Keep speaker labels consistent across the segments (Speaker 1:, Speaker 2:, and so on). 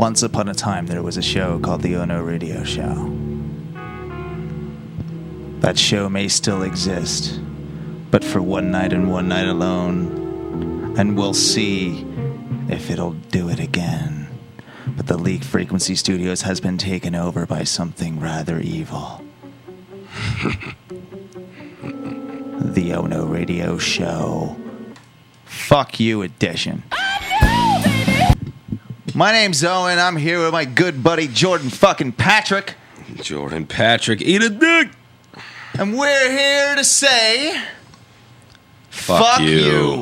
Speaker 1: Once upon a time, there was a show called the Ono Radio Show. That show may still exist, but for one night and one night alone, and we'll see if it'll do it again. But the Leak Frequency Studios has been taken over by something rather evil. The Ono Radio Show. Fuck you edition. My name's Owen. I'm here with my good buddy Jordan fucking Patrick.
Speaker 2: Jordan Patrick, eat a dick.
Speaker 1: And we're here to say...
Speaker 2: Fuck you.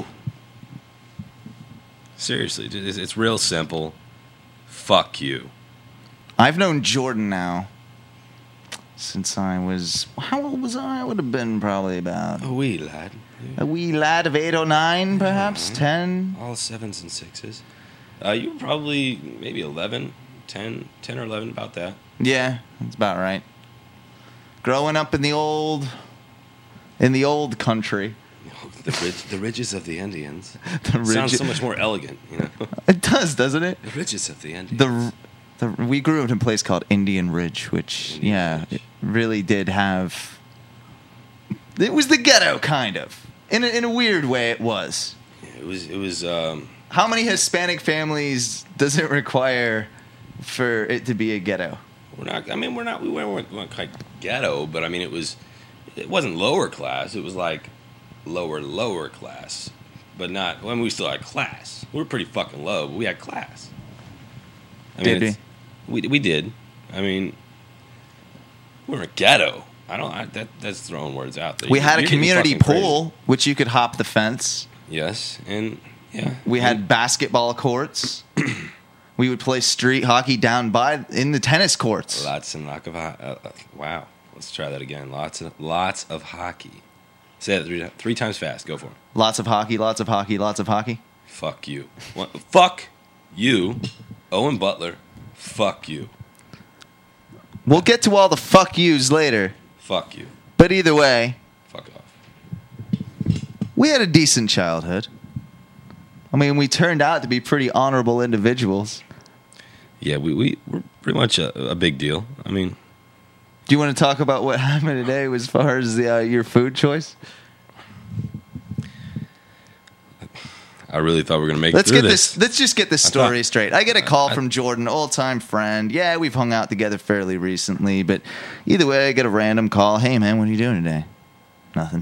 Speaker 2: Seriously, it's real simple. Fuck you.
Speaker 1: I've known Jordan now since I was... How old was I? I would have been probably about...
Speaker 2: A wee lad.
Speaker 1: A wee lad of 8 or 9, perhaps? 10?
Speaker 2: All 7s and 6s. You were probably maybe 11, 10 or 11, about that.
Speaker 1: Yeah, that's about right. Growing up in the old country.
Speaker 2: The ridges of the Indians.
Speaker 1: Sounds
Speaker 2: Sounds so much more elegant, you know.
Speaker 1: It does, doesn't it?
Speaker 2: The ridges of the Indians.
Speaker 1: We grew up in a place called Indian Ridge, which, it really did have... It was the ghetto, kind of. In a weird way, it was.
Speaker 2: Yeah, it was.
Speaker 1: How many Hispanic families does it require for it to be a ghetto?
Speaker 2: We weren't quite ghetto, but I mean, it wasn't lower class. It was like lower class, but not. Well, I mean, we still had class. We were pretty fucking low, but we had class. I mean, we did. I mean, we were a ghetto. That's throwing words out there.
Speaker 1: We had a community pool, which you could hop the fence.
Speaker 2: Yes, and yeah.
Speaker 1: We had basketball courts. We would play street hockey in the tennis courts.
Speaker 2: Lots and lots of wow. Let's try that again. Lots of hockey. Say it three times fast. Go for it.
Speaker 1: Lots of hockey, lots of hockey, lots of hockey.
Speaker 2: Fuck you. Fuck you, Owen Butler. Fuck you.
Speaker 1: We'll get to all the fuck yous later.
Speaker 2: Fuck you.
Speaker 1: But either way,
Speaker 2: fuck off.
Speaker 1: We had a decent childhood. I mean, we turned out to be pretty honorable individuals.
Speaker 2: Yeah, we're pretty much a big deal. I mean...
Speaker 1: Do you want to talk about what happened today as far as your food choice?
Speaker 2: I really thought we were going to make it through this.
Speaker 1: Let's just get this story straight. I get a call from Jordan, old-time friend. Yeah, we've hung out together fairly recently, but either way, I get a random call. Hey, man, what are you doing today? Nothing.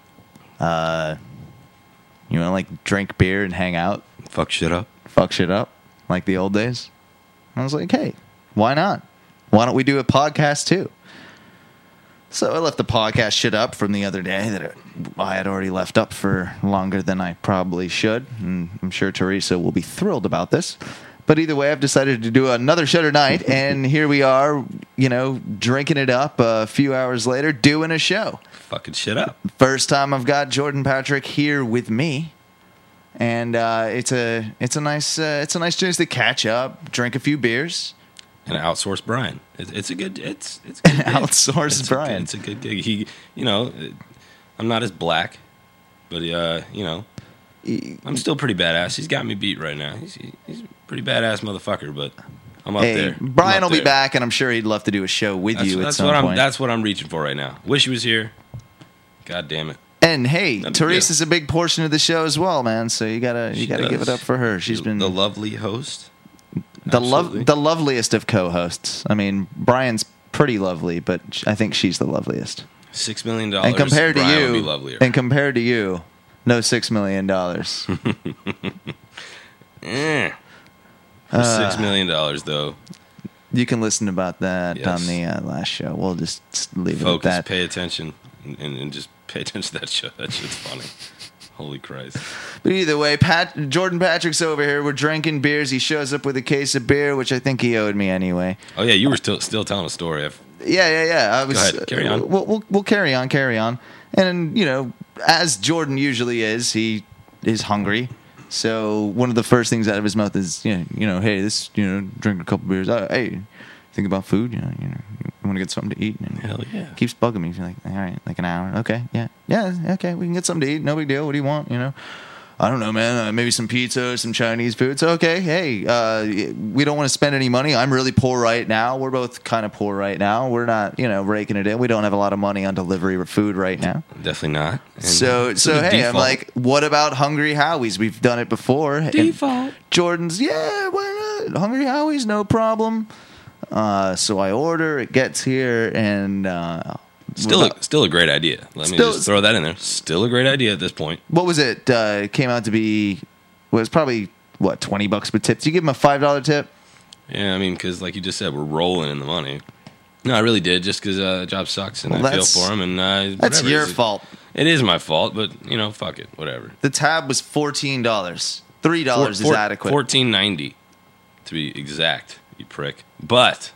Speaker 1: You want to, drink beer and hang out?
Speaker 2: Fuck shit up?
Speaker 1: Fuck shit up, like the old days? I was like, hey, why not? Why don't we do a podcast, too? So I left the podcast shit up from the other day that I had already left up for longer than I probably should. And I'm sure Teresa will be thrilled about this. But either way, I've decided to do another show tonight. And here we are, drinking it up a few hours later, doing a show.
Speaker 2: Fucking shit up.
Speaker 1: First time I've got Jordan Patrick here with me. And it's a nice chance to catch up, drink a few beers.
Speaker 2: And outsource Brian. It's a good gig.
Speaker 1: Outsource Brian.
Speaker 2: It's a good gig. He, I'm not as black, but I'm still pretty badass. He's got me beat right now. He's a pretty badass motherfucker, but I'm up there.
Speaker 1: Brian will be back, and I'm sure he'd love to do a show with you at some point.
Speaker 2: That's what I'm reaching for right now. Wish he was here. God damn it.
Speaker 1: And hey, Teresa's a big portion of the show as well, man. So you gotta give it up for her. She's been
Speaker 2: the lovely host.
Speaker 1: The loveliest of co-hosts. I mean, Brian's pretty lovely, but I think she's the loveliest.
Speaker 2: $6 million.
Speaker 1: And compared to
Speaker 2: Brian
Speaker 1: you,
Speaker 2: would be lovelier.
Speaker 1: And compared to you, no $6 million.
Speaker 2: For $6 million, though.
Speaker 1: You can listen about that on the last show. We'll just leave it at that.
Speaker 2: Pay attention, and just pay attention to that show. That shit's funny. Holy Christ.
Speaker 1: But either way, Jordan Patrick's over here. We're drinking beers. He shows up with a case of beer, which I think he owed me anyway.
Speaker 2: Oh, yeah, you were still telling a story.
Speaker 1: Yeah.
Speaker 2: Go ahead, carry on.
Speaker 1: We'll carry on. And, as Jordan usually is, he is hungry. So one of the first things out of his mouth is, hey, drink a couple beers. Hey, think about food. You want to get something to eat. And
Speaker 2: hell yeah.
Speaker 1: Keeps bugging me. Like, all right, like an hour. Okay, yeah, okay. We can get something to eat. No big deal. What do you want? I don't know, man. Maybe some pizza, some Chinese food. It's okay. Hey, we don't want to spend any money. I'm really poor right now. We're both kind of poor right now. We're not, raking it in. We don't have a lot of money on delivery or food right now.
Speaker 2: Definitely not. And
Speaker 1: So
Speaker 2: it's a
Speaker 1: hey,
Speaker 2: default.
Speaker 1: I'm like, what about Hungry Howie's? We've done it before. And
Speaker 2: Default.
Speaker 1: Jordan's, yeah, why not? Hungry Howie's, no problem. So I order. It gets here, and
Speaker 2: Still a great idea. Let me just throw that in there. Still a great idea at this point.
Speaker 1: what was it? It came out to be, well, it was probably, what, $20 with tips? You give him a $5 tip?
Speaker 2: Yeah, I mean, because like you just said, we're rolling in the money. No, I really did, just because the job sucks, and
Speaker 1: Well,
Speaker 2: I feel for him. And
Speaker 1: That's
Speaker 2: whatever.
Speaker 1: your fault.
Speaker 2: It is my fault, but fuck it, whatever.
Speaker 1: The tab was $14. $3 is adequate.
Speaker 2: $14.90 to be exact, you prick. But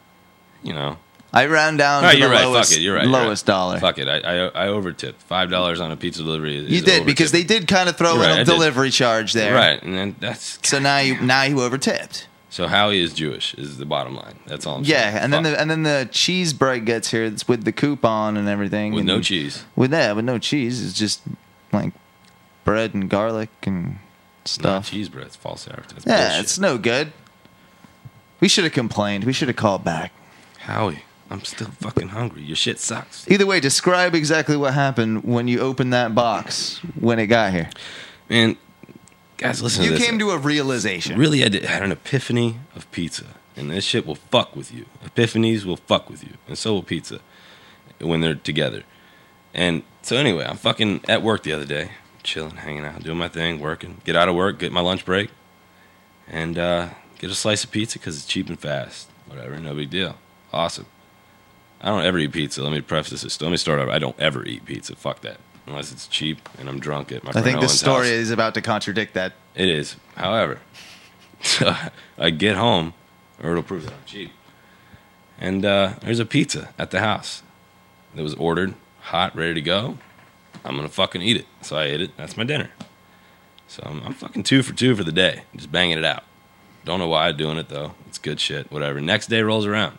Speaker 1: I round down
Speaker 2: all right,
Speaker 1: to the
Speaker 2: you're right.
Speaker 1: lowest,
Speaker 2: Fuck it, you're right.
Speaker 1: lowest dollar.
Speaker 2: Fuck it, I overtipped $5 on a pizza delivery.
Speaker 1: You did, because they did kind of throw
Speaker 2: You're
Speaker 1: in
Speaker 2: right, I
Speaker 1: a
Speaker 2: did.
Speaker 1: delivery charge there.
Speaker 2: right, and then that's
Speaker 1: So now you overtipped.
Speaker 2: so Howie is Jewish is the bottom line. That's all. I'm
Speaker 1: Yeah,
Speaker 2: saying.
Speaker 1: and then the cheese bread gets here. It's with the coupon and everything.
Speaker 2: with
Speaker 1: and
Speaker 2: no cheese.
Speaker 1: With no cheese. It's just like bread and garlic and
Speaker 2: Not
Speaker 1: stuff.
Speaker 2: cheese bread. It's false advertising.
Speaker 1: Yeah,
Speaker 2: Bullshit.
Speaker 1: it's no good. We should have complained. We should have called back.
Speaker 2: Howie, I'm still fucking hungry. Your shit sucks.
Speaker 1: Either way, describe exactly what happened when you opened that box when it got here.
Speaker 2: Man, guys, listen to
Speaker 1: You
Speaker 2: this.
Speaker 1: came to a realization.
Speaker 2: Really, I had an epiphany of pizza. And this shit will fuck with you. Epiphanies will fuck with you. And so will pizza when they're together. And so anyway, I'm fucking at work the other day. Chilling, hanging out, doing my thing, working. Get out of work, get my lunch break. And get a slice of pizza because it's cheap and fast. Whatever, no big deal. Awesome. I don't ever eat pizza. Let me preface this. Let me start over. I don't ever eat pizza. Fuck that. Unless it's cheap and I'm drunk at my
Speaker 1: I
Speaker 2: friend
Speaker 1: think the
Speaker 2: Owen's
Speaker 1: story
Speaker 2: house.
Speaker 1: is about to contradict that.
Speaker 2: It is. However, so I get home, or it'll prove that I'm cheap. And there's a pizza at the house that was ordered, hot, ready to go. I'm going to fucking eat it. So I ate it. That's my dinner. So I'm fucking 2 for 2 for the day. Just banging it out. Don't know why I'm doing it, though. It's good shit. Whatever. Next day rolls around.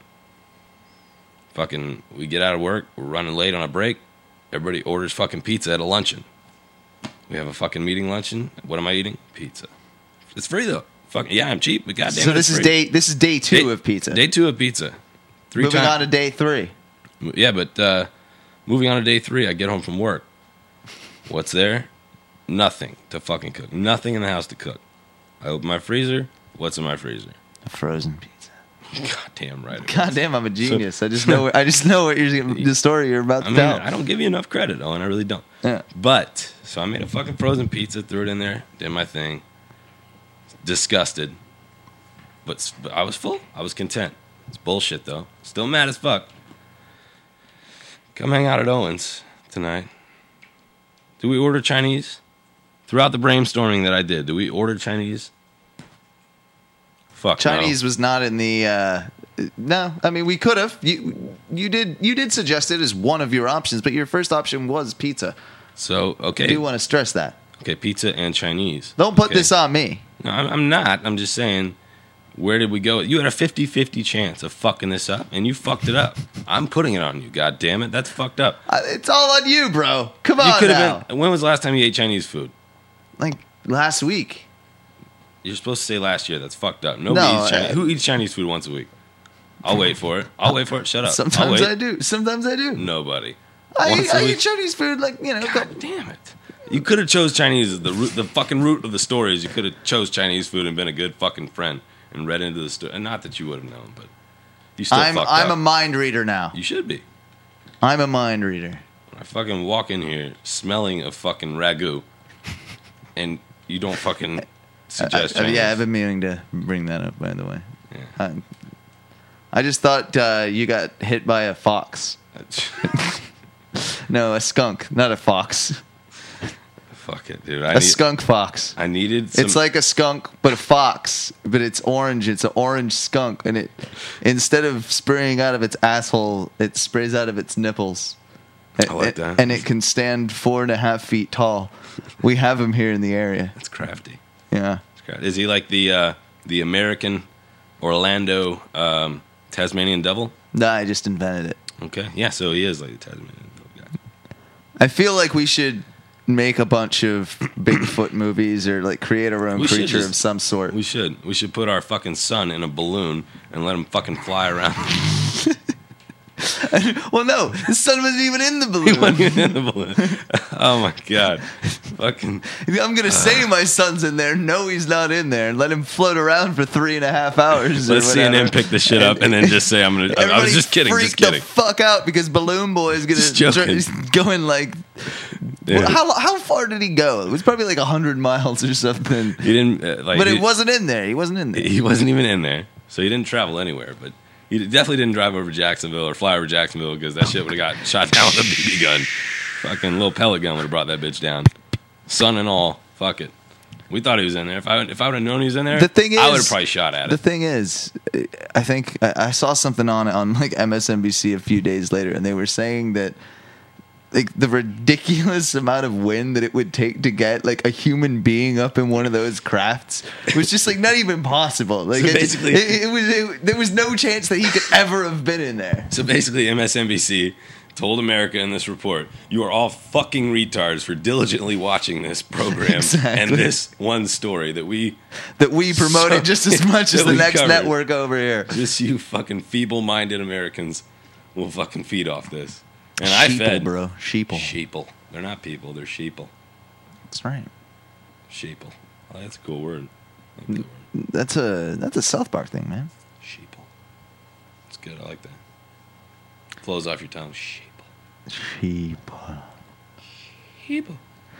Speaker 2: Fucking, we get out of work. We're running late on a break. Everybody orders fucking pizza at a luncheon. We have a fucking meeting luncheon. What am I eating? Pizza. It's free, though. Fucking, yeah, I'm cheap, but goddamn
Speaker 1: So
Speaker 2: it,
Speaker 1: this
Speaker 2: it's
Speaker 1: is
Speaker 2: free.
Speaker 1: day 2 of pizza.
Speaker 2: Day 2 of pizza.
Speaker 1: Moving on to day 3.
Speaker 2: Yeah, but moving on to day 3, I get home from work. What's there? Nothing to fucking cook. Nothing in the house to cook. I open my freezer. What's in my freezer?
Speaker 1: A frozen pizza.
Speaker 2: Goddamn right. it
Speaker 1: God
Speaker 2: is.
Speaker 1: damn, I'm a genius. I just know what the story you're about to
Speaker 2: I mean,
Speaker 1: tell.
Speaker 2: I don't give you enough credit, Owen. I really don't.
Speaker 1: Yeah.
Speaker 2: But, so I made a fucking frozen pizza, threw it in there, did my thing. Disgusted. But I was full. I was content. It's bullshit, though. Still mad as fuck. Come hang out at Owen's tonight. Do we order Chinese? Throughout the brainstorming that I did, do we order Chinese? Fuck
Speaker 1: Chinese was not in the. No, I mean we could have. You did suggest it as one of your options, but your first option was pizza.
Speaker 2: No. So, okay.
Speaker 1: I do want to stress that.
Speaker 2: Okay, pizza and Chinese.
Speaker 1: Don't put
Speaker 2: Okay.
Speaker 1: this on me.
Speaker 2: No, I'm not. I'm just saying, where did we go? You had a 50-50 chance of fucking this up, and you fucked it up. I'm putting it on you, God damn it. That's fucked up.
Speaker 1: It's all on you, bro. Come
Speaker 2: You
Speaker 1: on
Speaker 2: could
Speaker 1: now.
Speaker 2: have been. When was the last time you ate Chinese food?
Speaker 1: Like last week.
Speaker 2: You're supposed to say last year. That's fucked up. Nobody
Speaker 1: No,
Speaker 2: eats Chinese. Who eats Chinese food once a week? I'll wait for it. Shut up. I'll
Speaker 1: Sometimes
Speaker 2: wait.
Speaker 1: I do. Sometimes I do.
Speaker 2: Nobody.
Speaker 1: I
Speaker 2: Once a
Speaker 1: eat
Speaker 2: week?
Speaker 1: Chinese food like
Speaker 2: God damn it. You could have chose Chinese as the fucking root of the story is you could have chose Chinese food and been a good fucking friend and read into the story. And not that you would have known, but you still
Speaker 1: I'm
Speaker 2: fucked
Speaker 1: a
Speaker 2: up.
Speaker 1: mind reader now.
Speaker 2: You should be.
Speaker 1: I'm a mind reader.
Speaker 2: I fucking walk in here smelling of fucking ragu, and you don't fucking suggest Chinese.
Speaker 1: Yeah, I've been meaning to bring that up. By the way,
Speaker 2: Yeah.
Speaker 1: I just thought you got hit by a fox. No, a skunk, not a fox.
Speaker 2: Fuck it, dude.
Speaker 1: A skunk fox.
Speaker 2: I needed some...
Speaker 1: It's like a skunk, but a fox. But it's orange. It's an orange skunk, and it instead of spraying out of its asshole, it sprays out of its nipples.
Speaker 2: I like that.
Speaker 1: And it can stand 4.5 feet tall. We have him here in the area.
Speaker 2: That's crafty.
Speaker 1: Yeah.
Speaker 2: It's crafty. Is he like the American Orlando Tasmanian devil?
Speaker 1: No, I just invented it.
Speaker 2: Okay. Yeah, so he is like the Tasmanian devil guy.
Speaker 1: I feel like we should make a bunch of Bigfoot movies or like create our own
Speaker 2: We should
Speaker 1: creature
Speaker 2: just-
Speaker 1: of some sort.
Speaker 2: We should put our fucking son in a balloon and let him fucking fly around.
Speaker 1: Well, no, the sun wasn't even in the
Speaker 2: He
Speaker 1: balloon.
Speaker 2: wasn't even in the balloon. Oh my god, fucking.
Speaker 1: I'm gonna say my son's in there. No, he's not in there. And let him float around for 3.5 hours.
Speaker 2: Let's
Speaker 1: or whatever.
Speaker 2: CNN pick the shit up and then just say I was
Speaker 1: Everybody
Speaker 2: just kidding.
Speaker 1: freaked
Speaker 2: Just kidding.
Speaker 1: the fuck out because Balloon Boy is
Speaker 2: Just joking.
Speaker 1: he's going like.
Speaker 2: Dude.
Speaker 1: How far did he go? It was probably like 100 miles or something.
Speaker 2: He didn't like.
Speaker 1: But it wasn't in there. He wasn't in there.
Speaker 2: He wasn't even in there, so he didn't travel anywhere. But he definitely didn't drive over Jacksonville or fly over Jacksonville because that shit would have got shot down with a BB gun. Fucking little pellet gun would have brought that bitch down. Sun and all. Fuck it. We thought he was in there. If I would have known he was in there,
Speaker 1: The thing
Speaker 2: I would
Speaker 1: is-
Speaker 2: have probably shot at
Speaker 1: The
Speaker 2: it.
Speaker 1: thing is, I think I saw something on like MSNBC a few days later, and they were saying that like the ridiculous amount of wind that it would take to get like a human being up in one of those crafts was just like not even possible. Like
Speaker 2: So
Speaker 1: it-
Speaker 2: basically-
Speaker 1: there was no chance that he could ever have been in there.
Speaker 2: So basically, MSNBC told America in this report, "You are all fucking retards for diligently watching this program
Speaker 1: Exactly.
Speaker 2: and this one story that we
Speaker 1: Promoted just as much as
Speaker 2: that
Speaker 1: the
Speaker 2: we
Speaker 1: next
Speaker 2: covered.
Speaker 1: network over here.
Speaker 2: Just you fucking feeble-minded Americans will fucking feed off this." And I
Speaker 1: Sheeple,
Speaker 2: fed
Speaker 1: bro. Sheeple.
Speaker 2: sheeple. They're not people. They're sheeple.
Speaker 1: That's right.
Speaker 2: Sheeple. Oh, that's a cool word. I like that word.
Speaker 1: That's a South Park thing, man.
Speaker 2: Sheeple. It's good. I like that. Flows off your tongue. Sheeple.
Speaker 1: Sheeple.
Speaker 2: Sheeple.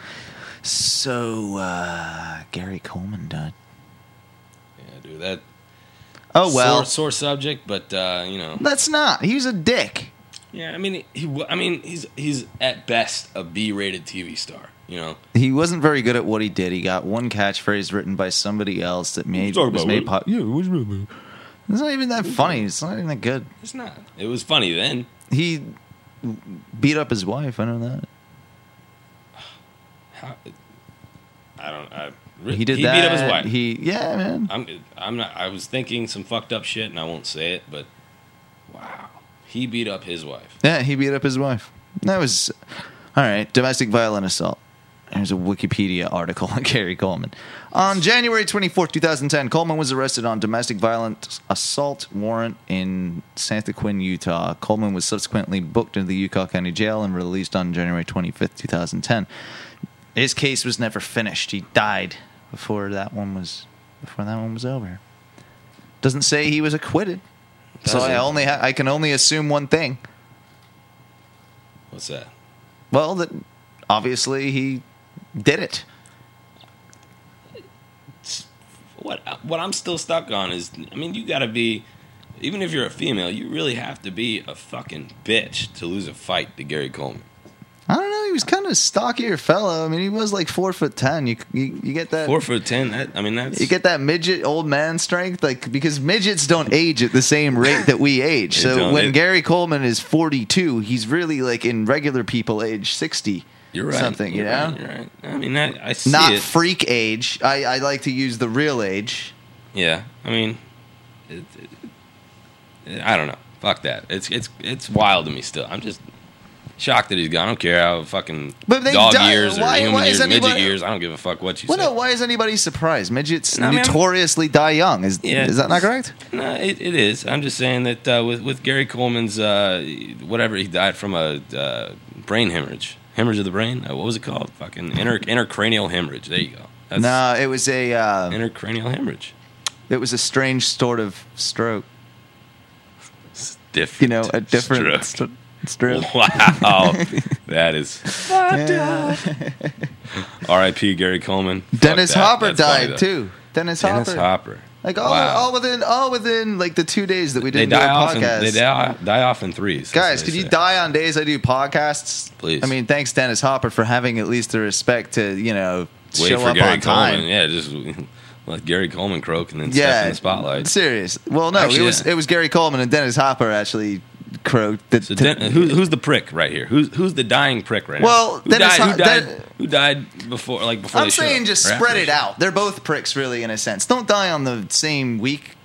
Speaker 1: So, Gary Coleman died.
Speaker 2: Yeah, dude. That.
Speaker 1: Oh, well.
Speaker 2: Sore subject, but you know.
Speaker 1: That's not. He was a dick.
Speaker 2: Yeah, I mean, he's at best a B-rated TV star. You know.
Speaker 1: He wasn't very good at what he did. He got one catchphrase written by somebody else that was made pop. Yeah, what's wrong? It's not even that funny. It's not even that good.
Speaker 2: It's not. It was funny then.
Speaker 1: He beat up his wife. I know that.
Speaker 2: How, I don't.
Speaker 1: He did
Speaker 2: he
Speaker 1: that.
Speaker 2: beat up his wife.
Speaker 1: Yeah, man.
Speaker 2: I'm not. I was thinking some fucked up shit, and I won't say it, but wow, he beat up his wife.
Speaker 1: Yeah, he beat up his wife. That was all right. Domestic violent assault. There's a Wikipedia article on Gary Coleman. On January 24th, 2010, Coleman was arrested on domestic violent assault warrant in Santa Quin, Utah. Coleman was subsequently booked into the Yucca County Jail and released on January 25th, 2010. His case was never finished. He died before that one was over. Doesn't say he was acquitted. So
Speaker 2: Doesn't.
Speaker 1: I can only assume one thing.
Speaker 2: What's that?
Speaker 1: Well, that obviously he did it.
Speaker 2: What I'm still stuck on is, I mean, you gotta be, even if you're a female, you really have to be a fucking bitch to lose a fight to Gary Coleman.
Speaker 1: I don't know. He was kind of a stockier fellow. I mean, he was like 4'10". You get that
Speaker 2: 4'10". That's
Speaker 1: You get that midget old man strength, like because midgets don't age at the same rate that we age.
Speaker 2: They
Speaker 1: So
Speaker 2: don't.
Speaker 1: when Gary Coleman is 42, he's really like in regular people age 60.
Speaker 2: You're right.
Speaker 1: Something,
Speaker 2: you're
Speaker 1: you know?
Speaker 2: right, you're right. I mean, I see
Speaker 1: Not
Speaker 2: it.
Speaker 1: freak age. I like to use the real age.
Speaker 2: Yeah, I mean, I don't know. Fuck that. It's wild to me still. I'm just shocked that he's gone. I don't care how fucking
Speaker 1: But they
Speaker 2: dog
Speaker 1: die-
Speaker 2: years or
Speaker 1: why
Speaker 2: human
Speaker 1: is
Speaker 2: years, midget
Speaker 1: anybody-
Speaker 2: years. I don't give a fuck what you
Speaker 1: Well,
Speaker 2: say.
Speaker 1: no. Why is anybody surprised? Midgets
Speaker 2: No, I mean,
Speaker 1: notoriously die young. Is that not correct?
Speaker 2: No, it is. I'm just saying that with Gary Coleman's whatever, he died from a brain hemorrhage of the brain. What was it called? Fucking intracranial hemorrhage. There you go. That's
Speaker 1: No, it was a
Speaker 2: intracranial hemorrhage.
Speaker 1: it was a strange sort of stroke.
Speaker 2: It's different.
Speaker 1: You know, a different
Speaker 2: stroke.
Speaker 1: stroke.
Speaker 2: Wow, that is fucked up. R.I.P. Gary Coleman. Fuck
Speaker 1: Dennis
Speaker 2: that.
Speaker 1: Hopper
Speaker 2: That's funny,
Speaker 1: died
Speaker 2: though.
Speaker 1: too. Dennis Hopper. Like
Speaker 2: Wow.
Speaker 1: all within like the 2 days that we
Speaker 2: They
Speaker 1: didn't do a
Speaker 2: die off.
Speaker 1: podcast.
Speaker 2: They die off in threes.
Speaker 1: Guys,
Speaker 2: as
Speaker 1: could
Speaker 2: they
Speaker 1: you
Speaker 2: say.
Speaker 1: die on days I do podcasts?
Speaker 2: Please.
Speaker 1: I mean, thanks Dennis Hopper for having at least the respect to
Speaker 2: Wait
Speaker 1: show
Speaker 2: for
Speaker 1: up
Speaker 2: Gary
Speaker 1: on time.
Speaker 2: Coleman? Yeah, just let Gary Coleman croak and then step
Speaker 1: Yeah,
Speaker 2: in the spotlight.
Speaker 1: serious. Well, no,
Speaker 2: Actually,
Speaker 1: it was Gary Coleman and Dennis Hopper actually croaked.
Speaker 2: So who's the prick right here? Who's the dying prick right
Speaker 1: Well,
Speaker 2: now? Who
Speaker 1: Dennis
Speaker 2: died? Who died before? Like before
Speaker 1: I'm
Speaker 2: they showed
Speaker 1: saying
Speaker 2: up?
Speaker 1: just
Speaker 2: Or after
Speaker 1: spread
Speaker 2: they
Speaker 1: it
Speaker 2: showed up?
Speaker 1: out. They're both pricks, really, in a sense. Don't die on the same week.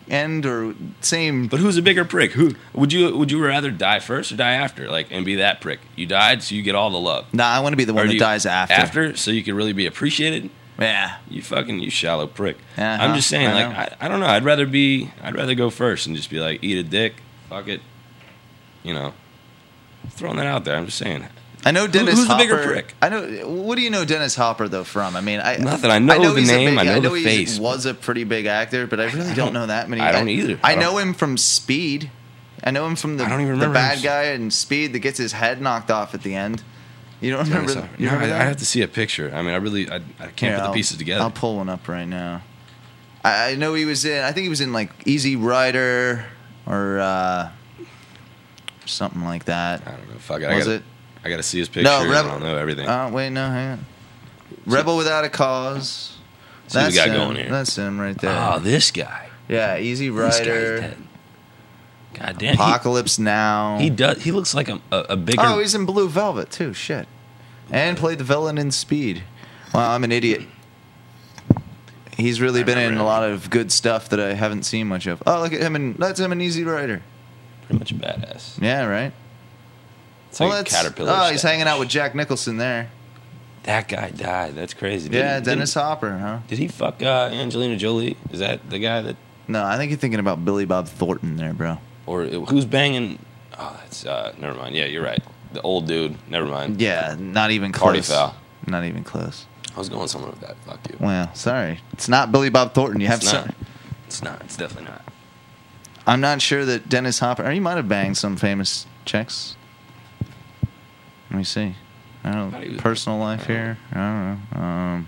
Speaker 1: end or same.
Speaker 2: But who's a bigger prick? Who would you rather die first or die after? Like, and be that prick. You died, so you get all the love.
Speaker 1: Nah, I want to be the one that dies after.
Speaker 2: After, so you can really be appreciated.
Speaker 1: Yeah.
Speaker 2: You shallow prick.
Speaker 1: Uh-huh.
Speaker 2: I'm just saying, I don't know. I'd rather go first and just be like, eat a dick, fuck it. You know, throwing that out there. I'm just saying.
Speaker 1: I know Dennis
Speaker 2: Who's
Speaker 1: Hopper.
Speaker 2: the bigger prick?
Speaker 1: I know. What do you know Dennis Hopper though from? I mean,
Speaker 2: nothing. I know the
Speaker 1: he's
Speaker 2: name. I know the face.
Speaker 1: He was a pretty big actor, but I really don't know that many.
Speaker 2: I don't either.
Speaker 1: I know him from Speed. I know him from the bad guy in Speed that gets his head knocked off at the end. You don't remember?
Speaker 2: I have to see a picture. I mean, I can't put the pieces together.
Speaker 1: I'll pull one up right now. I know he was in. I think he was in like Easy Rider or something like that.
Speaker 2: I don't know. Fuck it. I got to see his picture.
Speaker 1: No, Rebel.
Speaker 2: I don't know everything.
Speaker 1: Oh, wait, no, hang on. Rebel Without a Cause.
Speaker 2: See what we got going here.
Speaker 1: That's him right there.
Speaker 2: Oh, this guy.
Speaker 1: Yeah, Easy Rider.
Speaker 2: This guy's dead. God damn.
Speaker 1: Apocalypse Now.
Speaker 2: He does. He looks like a bigger.
Speaker 1: Oh, he's in Blue Velvet too. Shit. And played the villain in Speed. Well, I'm an idiot. He's really been in a lot of good stuff that I haven't seen much of. Oh, look at him that's him in Easy Rider.
Speaker 2: Pretty much a badass.
Speaker 1: Yeah, right.
Speaker 2: It's like Caterpillar.
Speaker 1: Oh, he's hanging out with Jack Nicholson there.
Speaker 2: That guy died. That's crazy.
Speaker 1: Dennis Hopper, huh?
Speaker 2: Did he fuck Angelina Jolie? Is that the guy that?
Speaker 1: No, I think you're thinking about Billy Bob Thornton there, bro.
Speaker 2: Or who's banging? Oh, that's never mind. Yeah, you're right. The old dude. Never mind.
Speaker 1: Yeah, not even close.
Speaker 2: Party foul.
Speaker 1: Not even close.
Speaker 2: I was going somewhere with that. Fuck you.
Speaker 1: Well, sorry. It's not Billy Bob Thornton.
Speaker 2: It's not. It's definitely not.
Speaker 1: I'm not sure that Dennis Hopper. Or he might have banged some famous chicks. Let me see. I don't know. Personal life here. I don't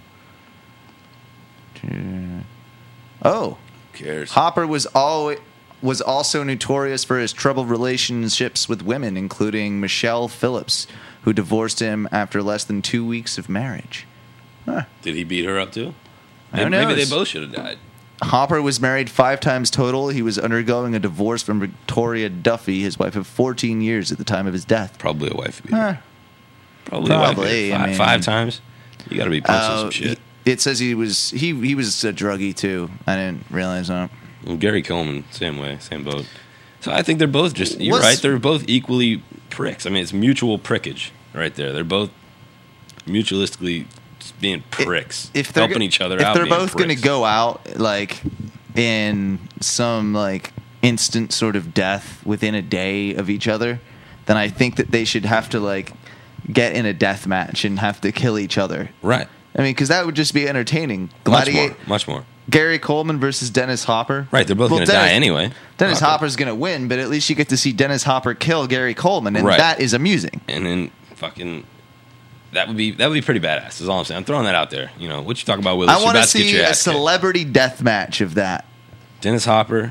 Speaker 1: know. Oh.
Speaker 2: Who cares?
Speaker 1: Hopper was also notorious for his troubled relationships with women, including Michelle Phillips, who divorced him after less than 2 weeks of marriage. Huh.
Speaker 2: Did he beat her up too?
Speaker 1: Who knows?
Speaker 2: Maybe they both should have died.
Speaker 1: Hopper was married 5 times total. He was undergoing a divorce from Victoria Duffy, his wife of 14 years at the time of his death.
Speaker 2: Probably a wife beater.
Speaker 1: Huh.
Speaker 2: Probably a wife beater. Five times? You got to be punching some shit.
Speaker 1: It says he was a druggie too. I didn't realize that.
Speaker 2: Well, Gary Coleman, same way, same boat. So I think they're both just, you're right, they're both equally pricks. I mean, it's mutual prickage right there. They're both mutualistically just being pricks, helping each other out.
Speaker 1: If they're both going to go out like in some like instant sort of death within a day of each other, then I think that they should have to like get in a death match and have to kill each other.
Speaker 2: Right.
Speaker 1: I mean, because that would just be entertaining.
Speaker 2: Much more.
Speaker 1: Gary Coleman versus Dennis Hopper.
Speaker 2: Right, they're both going to die anyway.
Speaker 1: Dennis Hopper's going to win, but at least you get to see Dennis Hopper kill Gary Coleman, and that is amusing.
Speaker 2: And then fucking that would be pretty badass. Is all I'm saying. I'm throwing that out there. You know what you talk about, Willis?
Speaker 1: I want to see a celebrity death match of that.
Speaker 2: Dennis Hopper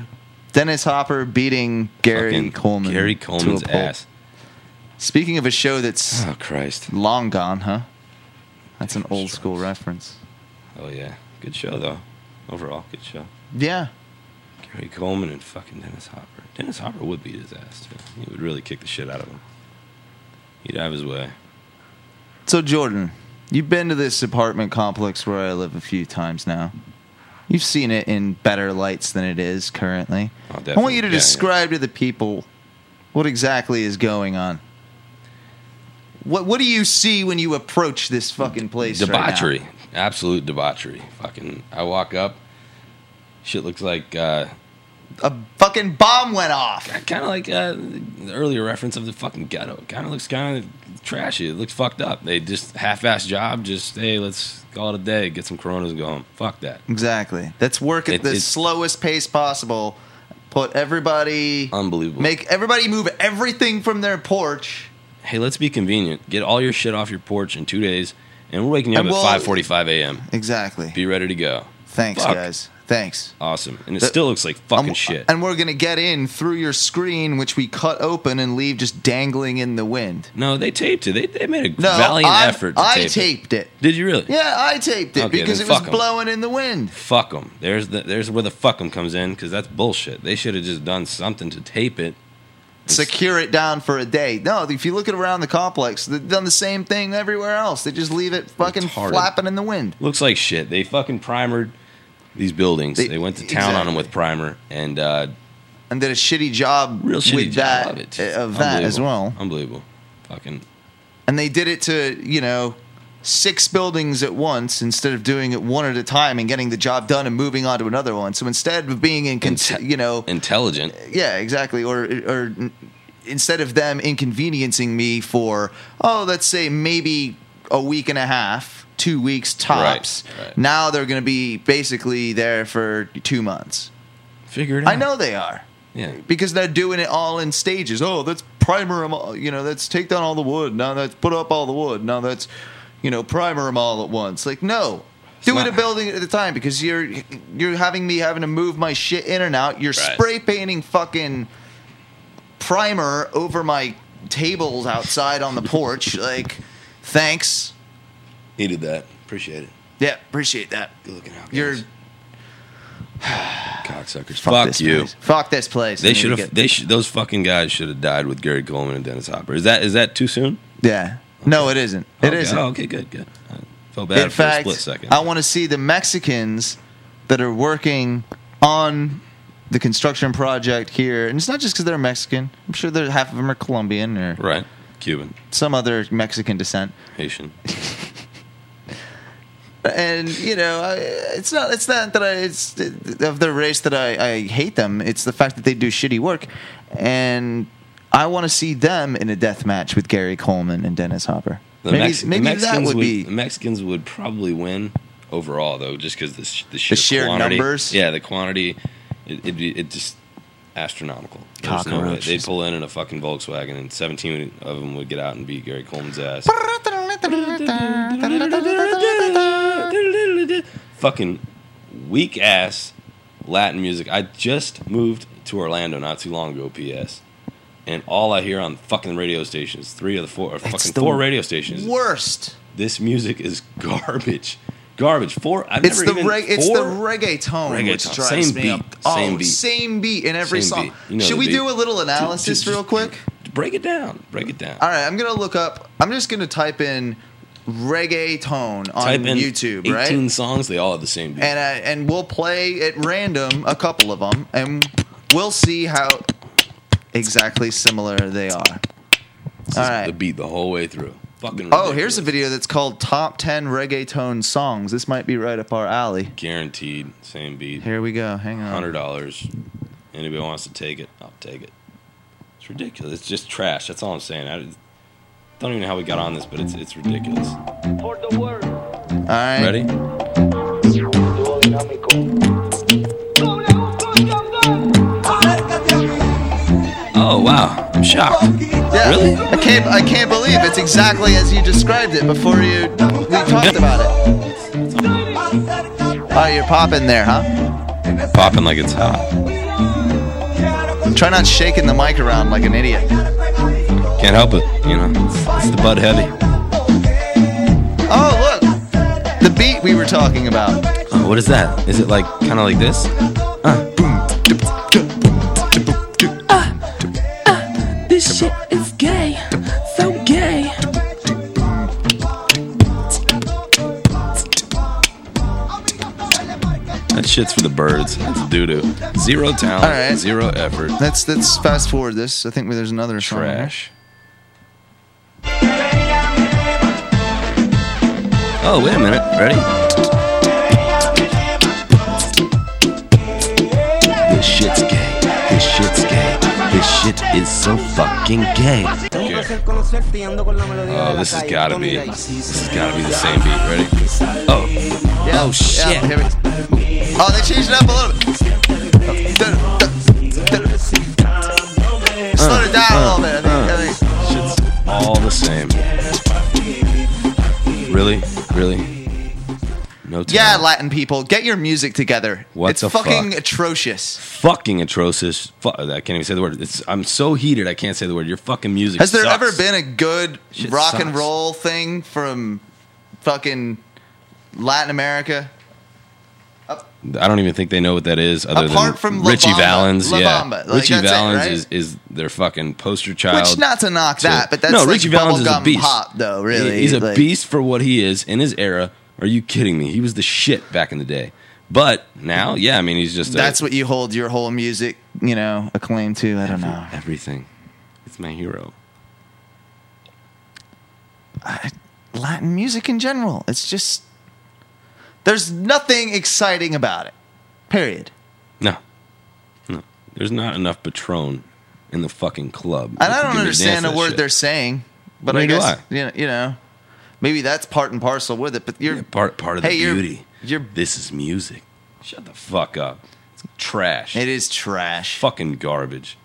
Speaker 1: beating Gary Coleman.
Speaker 2: Gary Coleman's ass.
Speaker 1: Speaking of a show that's
Speaker 2: Christ
Speaker 1: long gone, huh? That's an old school reference.
Speaker 2: Oh yeah, good show though. Overall, good show.
Speaker 1: Yeah.
Speaker 2: Gary Coleman and fucking Dennis Hopper. Dennis Hopper would beat his ass too. He would really kick the shit out of him. He'd have his way.
Speaker 1: So Jordan, you've been to this apartment complex where I live a few times now. You've seen it in better lights than it is currently.
Speaker 2: Oh, definitely.
Speaker 1: I want you to describe to the people what exactly is going on. What do you see when you approach this fucking place?
Speaker 2: Debauchery.
Speaker 1: Right now?
Speaker 2: Absolute debauchery. Fucking, I walk up, shit looks like
Speaker 1: a fucking bomb went off.
Speaker 2: Kind of like the earlier reference of the fucking ghetto. It kind of looks kind of trashy. It looks fucked up. They just half-ass job. Just hey, let's call it a day. Get some Coronas and go home. Fuck that.
Speaker 1: Exactly. Let's work at the slowest pace possible. Put everybody
Speaker 2: unbelievable.
Speaker 1: Make everybody move everything from their porch.
Speaker 2: Hey, let's be convenient. Get all your shit off your porch in 2 days, and we're waking you up at 5:45 a.m.
Speaker 1: Exactly.
Speaker 2: Be ready to go.
Speaker 1: Thanks, guys. Thanks.
Speaker 2: Awesome. And it still looks like fucking shit.
Speaker 1: And we're going to get in through your screen, which we cut open and leave just dangling in the wind.
Speaker 2: No, they taped it. They made a valiant effort to tape it.
Speaker 1: I taped it.
Speaker 2: Did you really?
Speaker 1: Yeah, I taped it because it was blowing in the wind.
Speaker 2: Fuck them. There's where the fuck them comes in, because that's bullshit. They should have just done something to tape it.
Speaker 1: Secure it down for a day. No, if you look at around the complex, they've done the same thing everywhere else. They just leave it fucking flapping in the wind.
Speaker 2: Looks like shit. They fucking primered these buildings. They went to town on them
Speaker 1: exactly.
Speaker 2: with primer and
Speaker 1: did a shitty job
Speaker 2: real shitty
Speaker 1: with
Speaker 2: job
Speaker 1: that
Speaker 2: of it.
Speaker 1: that as well.
Speaker 2: Unbelievable. Fucking.
Speaker 1: And they did it to 6 buildings at once instead of doing it one at a time and getting the job done and moving on to another one. So instead of being
Speaker 2: intelligent.
Speaker 1: Yeah, exactly. Or instead of them inconveniencing me for, let's say maybe a week and a half, 2 weeks tops.
Speaker 2: Right.
Speaker 1: Now they're going to be basically there for 2 months.
Speaker 2: Figure it out.
Speaker 1: I know they are.
Speaker 2: Yeah.
Speaker 1: Because they're doing it all in stages. Oh, let's primer them all. Let's take down all the wood. Now let's put up all the wood. Now let's, primer them all at once. Like, no. Do it a building at a time because you're having me having to move my shit in and out. You're spray painting fucking primer over my tables outside on the porch. Like, thanks.
Speaker 2: Needed that. Appreciate it.
Speaker 1: Yeah, appreciate that.
Speaker 2: Good looking out.
Speaker 1: You're
Speaker 2: cocksuckers. Fuck you.
Speaker 1: Place. Fuck this place.
Speaker 2: They should have. Those fucking guys should have died with Gary Coleman and Dennis Hopper. Is that too soon?
Speaker 1: Yeah. Okay. No, it isn't. It isn't.
Speaker 2: Oh, okay, good. I felt bad for a split second.
Speaker 1: I want to see the Mexicans that are working on the construction project here, and it's not just because they're Mexican. I'm sure half of them are Colombian or
Speaker 2: right, Cuban,
Speaker 1: some other Mexican descent,
Speaker 2: Haitian.
Speaker 1: And it's not that it's of their race that I hate them. It's the fact that they do shitty work, and I want to see them in a death match with Gary Coleman and Dennis Hopper. Maybe that would be.
Speaker 2: The Mexicans would probably win overall, though, just because the
Speaker 1: sheer
Speaker 2: quantity,
Speaker 1: numbers.
Speaker 2: Yeah, the quantity. It just astronomical. There's no way. They'd pull in a fucking Volkswagen, and 17 of them would get out and beat Gary Coleman's ass. Fucking weak ass Latin music. I just moved to Orlando not too long ago, PS. And all I hear on fucking radio stations, 3 of the 4, or fucking 4 radio stations.
Speaker 1: Worst.
Speaker 2: This music is garbage. Garbage.
Speaker 1: It's the reggaeton, which drives me up. Same beat in every song. Should we do a little analysis real quick?
Speaker 2: Break it down. All
Speaker 1: right, I'm going to look up. I'm just going to type in reggaeton on YouTube,
Speaker 2: 18
Speaker 1: right?
Speaker 2: 18 songs, they all have the same beat.
Speaker 1: And we'll play at random a couple of them, and we'll see how exactly similar they are. All right.
Speaker 2: The beat the whole way through. Fucking ridiculous.
Speaker 1: Here's a video that's called Top 10 Reggaeton Songs. This might be right up our alley.
Speaker 2: Guaranteed. Same beat.
Speaker 1: Here we go. Hang on.
Speaker 2: $100. Anybody wants to take it, I'll take it. It's ridiculous. It's just trash. That's all I'm saying. I don't even know how we got on this, but it's ridiculous.
Speaker 3: For the world.
Speaker 1: All right.
Speaker 2: Ready? Oh, wow. I'm shocked.
Speaker 1: Yeah.
Speaker 2: Really?
Speaker 1: I can't believe it's exactly as you described it before we talked about it. Oh, you're popping there, huh?
Speaker 2: Popping like it's hot.
Speaker 1: Try not shaking the mic around like an idiot.
Speaker 2: Can't help it. It's the Bud Heavy.
Speaker 1: Oh, look. The beat we were talking about.
Speaker 2: Oh, what is that? Is it kind of like this?
Speaker 4: This shit is gay, so gay.
Speaker 2: That shit's for the birds. It's doo-doo. Zero talent,
Speaker 1: All right.
Speaker 2: Zero effort.
Speaker 1: Let's fast forward this. I think there's another song.
Speaker 2: Trash. Oh, wait a minute. Ready? This shit's gay. This shit's gay. This shit is so fucking gay. Oh, this has gotta be the same beat. Ready? Oh.
Speaker 1: Yeah.
Speaker 2: Oh, shit.
Speaker 1: Yeah, oh, they changed it up a little bit. Slow it down a little bit. I think.
Speaker 2: Shit's all the same. Really? No talent.
Speaker 1: Yeah, Latin people, get your music together.
Speaker 2: What the
Speaker 1: fucking
Speaker 2: fuck?
Speaker 1: atrocious.
Speaker 2: Fucking atrocious. I can't even say the word. I'm so heated I can't say the word. Your fucking music
Speaker 1: Has there
Speaker 2: sucks.
Speaker 1: ever been a good
Speaker 2: Shit
Speaker 1: rock
Speaker 2: sucks.
Speaker 1: and roll thing from fucking Latin America?
Speaker 2: I don't even think they know what that is. Other
Speaker 1: Apart
Speaker 2: than
Speaker 1: from La
Speaker 2: Richie
Speaker 1: Bamba.
Speaker 2: Valens,
Speaker 1: La
Speaker 2: yeah,
Speaker 1: Bamba.
Speaker 2: Richie
Speaker 1: That's it,
Speaker 2: Valens
Speaker 1: right?
Speaker 2: is their fucking poster child.
Speaker 1: Which, not to knock that, but that's
Speaker 2: no,
Speaker 1: like
Speaker 2: Richie Valens is a
Speaker 1: bubblegum
Speaker 2: beast.
Speaker 1: pop, though. Really,
Speaker 2: he's a beast for what he is in his era. Are you kidding me? He was the shit back in the day. But now, yeah, I mean, he's just
Speaker 1: That's what you hold your whole music, acclaim to. I don't know.
Speaker 2: everything. It's my hero.
Speaker 1: Latin music in general. It's just there's nothing exciting about it. Period.
Speaker 2: No. There's not enough Patron in the fucking club.
Speaker 1: And I don't understand a word they're saying, but I
Speaker 2: Neither
Speaker 1: guess
Speaker 2: do
Speaker 1: maybe that's part and parcel with it. But you're
Speaker 2: part of the beauty.
Speaker 1: You're
Speaker 2: This is music. Shut the fuck up. It's trash.
Speaker 1: it is trash.
Speaker 2: Fucking garbage.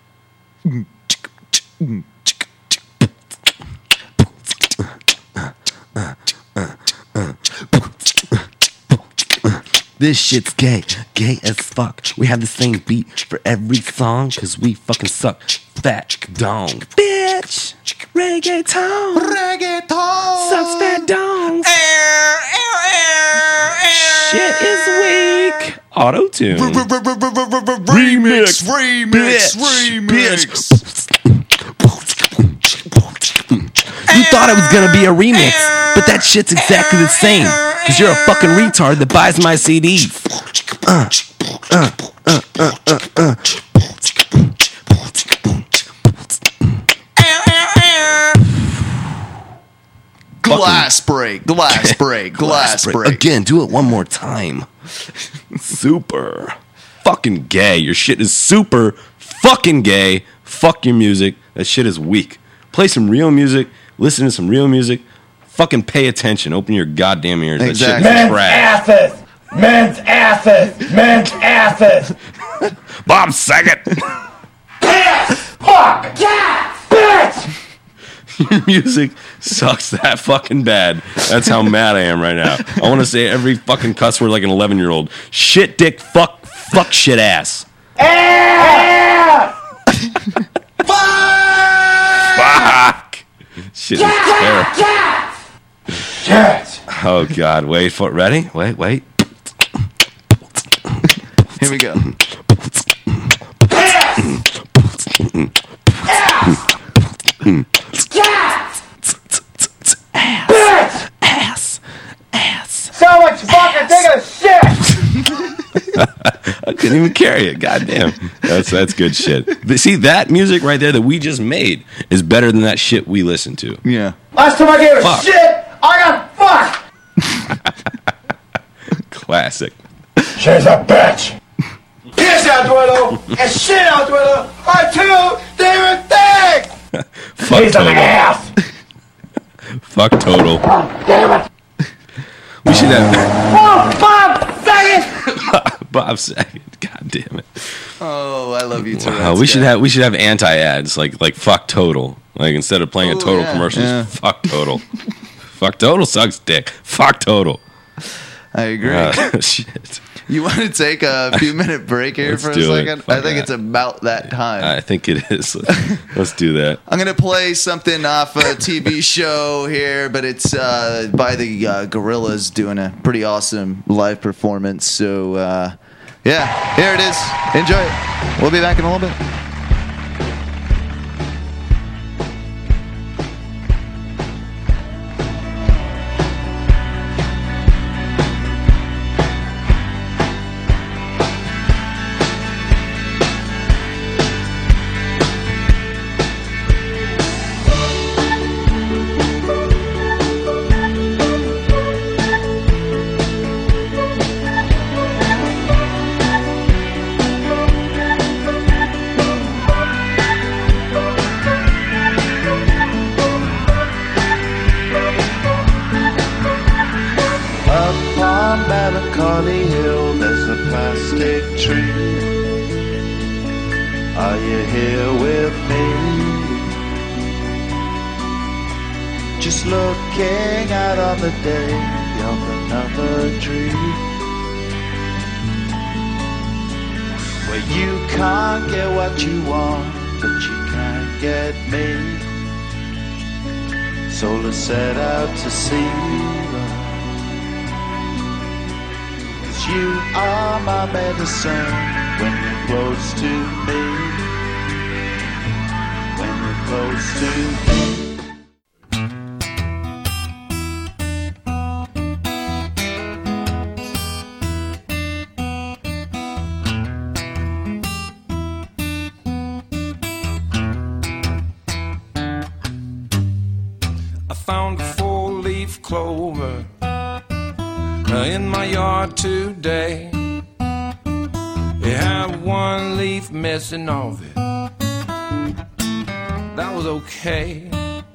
Speaker 2: This shit's gay as fuck. We have the same beat for every song, cause we fucking suck. Fat dong. Bitch! Reggaeton! Sucks fat dongs! Shit is weak! Auto-tune.
Speaker 1: Remix.
Speaker 2: You thought it was gonna be a remix, but that shit's exactly the same. Cause you're a fucking retard that buys my CDs.
Speaker 1: Glass break.
Speaker 2: Again, do it one more time. Super fucking gay. Your shit is super fucking gay. Fuck your music. That shit is weak. Play some real music. Listen to some real music. Fucking pay attention. Open your goddamn ears.
Speaker 1: Exactly.
Speaker 2: That shit is trash.
Speaker 3: Men's asses!
Speaker 2: Bob Saget.
Speaker 3: Fuck! Yeah! Bitch!
Speaker 2: Your music sucks that fucking bad. That's how mad I am right now. I want to say every fucking cuss word like an 11-year-old. Shit, dick, fuck, shit, ass. Fuck. Shit is terrible.
Speaker 3: Shit!
Speaker 2: Oh, God. Wait for it. Ready? Wait.
Speaker 1: Here we go.
Speaker 2: Ass.
Speaker 3: So much fucking taking a shit!
Speaker 2: I couldn't even carry it. Goddamn. That's good shit. See, that music right there that we just made is better than that shit we listened to.
Speaker 1: Yeah.
Speaker 3: Last time I gave a
Speaker 2: Fuck.
Speaker 3: shit, I got fucked!
Speaker 2: Classic.
Speaker 3: She's a bitch! Piss out Duelo and shit out Duelo are two different things!
Speaker 2: Fuck
Speaker 3: He's on the
Speaker 2: Total.
Speaker 3: ass!
Speaker 2: Fuck Total.
Speaker 3: Damn it!
Speaker 2: We should have
Speaker 3: Oh, Bob Saget!
Speaker 2: Bob Saget. God damn it.
Speaker 1: Oh, I love you, Tourette's.
Speaker 2: We should have anti-ads like fuck Total. Like instead of playing a Total
Speaker 1: yeah,
Speaker 2: commercials,
Speaker 1: yeah.
Speaker 2: fuck Total. Fuck Total sucks dick. Fuck Total.
Speaker 1: I agree.
Speaker 2: Shit.
Speaker 1: You want to take a few minute break here
Speaker 2: Let's
Speaker 1: for a
Speaker 2: do it.
Speaker 1: second?
Speaker 2: Fuck
Speaker 1: I think
Speaker 2: that.
Speaker 1: it's about that time.
Speaker 2: I think it is. Let's do that.
Speaker 1: I'm going to play something off a TV show here, but it's by the Gorillas doing a pretty awesome live performance. So, yeah, here it is. Enjoy it. We'll be back in a little bit.
Speaker 5: Up on Melancholy Hill, there's a plastic tree. Are you here with me? Just looking out on the day of another dream, where you can't get what you want, but you can get me. So let's set out to see. You are my medicine when you're close to me. When you're close to me.
Speaker 6: I found a 4-leaf clover in my yard today. It had 1 leaf missing off it. That was okay.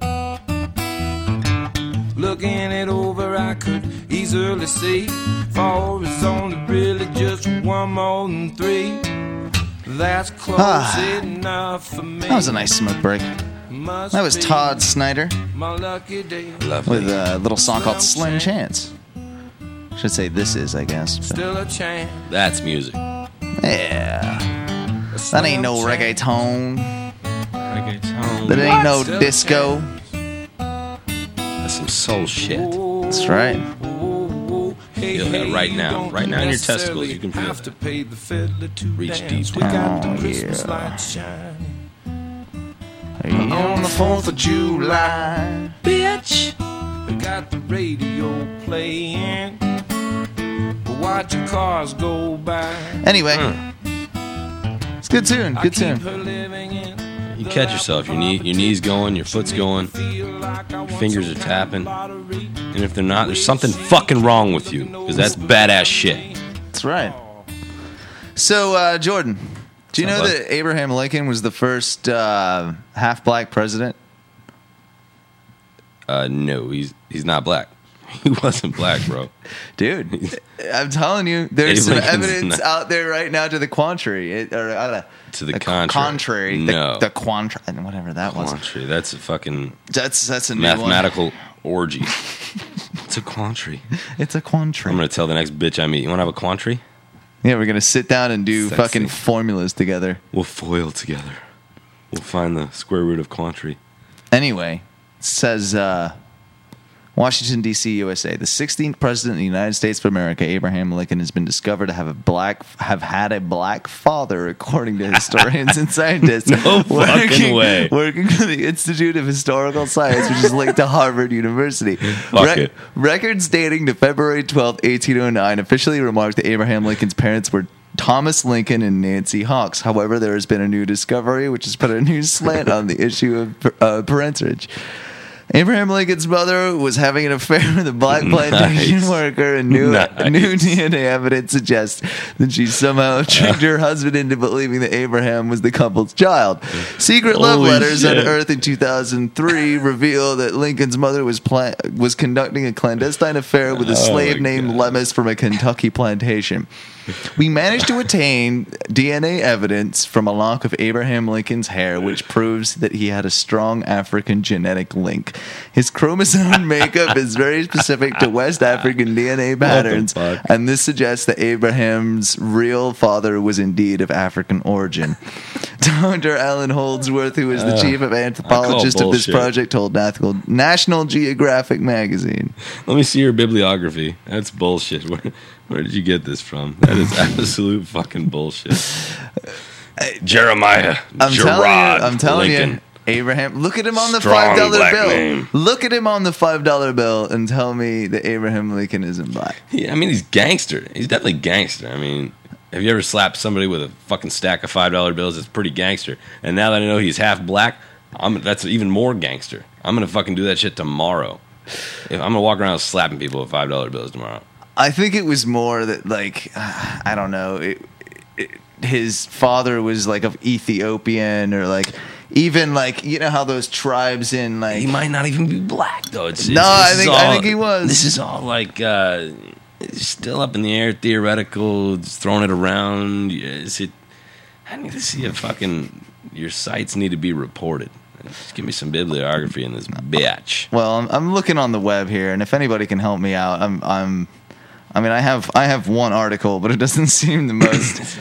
Speaker 6: Looking it over, I could easily see 4 is only really just 1 more than 3. That's close enough for me.
Speaker 1: That was a nice smoke break. That was Todd Snyder
Speaker 6: My lucky day.
Speaker 1: with a little song called Slim Chance. Should say this is, I guess. But
Speaker 6: Still a chance.
Speaker 2: That's music.
Speaker 1: yeah. That ain't no reggaeton.
Speaker 2: Reggaeton.
Speaker 1: That ain't no disco.
Speaker 2: That's some soul shit.
Speaker 1: That's right.
Speaker 2: Feel that right now. Right now in your testicles, you can feel
Speaker 6: have to
Speaker 2: that.
Speaker 6: pay the fiddler to
Speaker 2: Reach
Speaker 6: dance.
Speaker 2: deep.
Speaker 6: We got
Speaker 1: Oh,
Speaker 6: the Christmas
Speaker 1: yeah.
Speaker 6: lights shining.
Speaker 1: On the 4th of July.
Speaker 4: Bitch.
Speaker 6: We got the radio playing. We're watching cars go by.
Speaker 1: Anyway, it's a good tune.
Speaker 6: I
Speaker 1: Good
Speaker 6: keep
Speaker 1: tune.
Speaker 6: her living in
Speaker 2: You catch yourself. Your knees going, your foot's going,
Speaker 6: your
Speaker 2: fingers are tapping. And if they're not, there's something fucking wrong with you. Because that's badass shit.
Speaker 1: That's right. So, Jordan, do you know
Speaker 2: What's up,
Speaker 1: that Abraham Lincoln was the first half-black president?
Speaker 2: No, he's not black. He wasn't black, bro.
Speaker 1: Dude, I'm telling you, there's
Speaker 2: Abe
Speaker 1: some
Speaker 2: Lincoln's
Speaker 1: evidence
Speaker 2: not-
Speaker 1: out there right now to the contrary.
Speaker 2: To the contrary. No.
Speaker 1: The contrary. Whatever that was.
Speaker 2: Quantry. That's a fucking
Speaker 1: That's a new
Speaker 2: mathematical orgy. It's a quantry.
Speaker 1: one. It's a contrary.
Speaker 2: I'm going to tell the next bitch I meet, you want to have a quantry?
Speaker 1: Yeah, we're going to sit down and do
Speaker 2: Sexy.
Speaker 1: fucking formulas together.
Speaker 2: We'll foil together. We'll find the square root of quantry.
Speaker 1: Anyway, it says Washington, D.C., USA. The 16th president of the United States of America, Abraham Lincoln, has been discovered to have had a black father, according to historians and scientists.
Speaker 2: No fucking way.
Speaker 1: Working for the Institute of Historical Science, which is linked to Harvard University.
Speaker 2: Fuck it.
Speaker 1: Records dating to February 12th, 1809, officially remarked that Abraham Lincoln's parents were Thomas Lincoln and Nancy Hawks. However, there has been a new discovery, which has put a new slant on the issue of parentage. Abraham Lincoln's mother was having an affair with a black plantation
Speaker 2: Nice.
Speaker 1: worker, and new
Speaker 2: Nice.
Speaker 1: DNA evidence suggests that she somehow tricked her husband into believing that Abraham was the couple's child. Secret love
Speaker 2: Holy
Speaker 1: letters
Speaker 2: shit.
Speaker 1: unearthed in 2003 reveal that Lincoln's mother was conducting a clandestine affair with a slave
Speaker 2: my
Speaker 1: named
Speaker 2: God.
Speaker 1: Lemus from a Kentucky plantation. We managed to attain DNA evidence from a lock of Abraham Lincoln's hair, which proves that he had a strong African genetic link. His chromosome makeup is very specific to West African DNA patterns,
Speaker 2: fuck?
Speaker 1: and this suggests that Abraham's real father was indeed of African origin. Dr. Alan Holdsworth, who is the chief of anthropologist of this
Speaker 2: bullshit.
Speaker 1: project, told National Geographic magazine.
Speaker 2: Let me see your bibliography. That's bullshit. Where did you get this from? That is absolute fucking bullshit. Jeremiah
Speaker 1: I'm telling
Speaker 2: Lincoln.
Speaker 1: you, Abraham. Look at him on the
Speaker 2: Strong
Speaker 1: $5
Speaker 2: black
Speaker 1: bill.
Speaker 2: name.
Speaker 1: Look at him on the $5 bill and tell me that Abraham Lincoln isn't black.
Speaker 2: Yeah, I mean, he's gangster. He's definitely gangster. I mean, have you ever slapped somebody with a fucking stack of $5 bills? It's pretty gangster. And now that I know he's half black, that's even more gangster. I'm gonna fucking do that shit tomorrow. I'm gonna walk around slapping people with $5 bills tomorrow.
Speaker 1: I think it was more that, like, I don't know. His father was like of Ethiopian, or like even like, you know how those tribes in like
Speaker 2: He might not even be black though.
Speaker 1: I think he was.
Speaker 2: This is all like it's still up in the air, theoretical. Just throwing it around. I need to see a fucking. Your sites need to be reported. Just give me some bibliography in this bitch.
Speaker 1: Well, I'm looking on the web here, and if anybody can help me out, I have one article, but it doesn't seem the most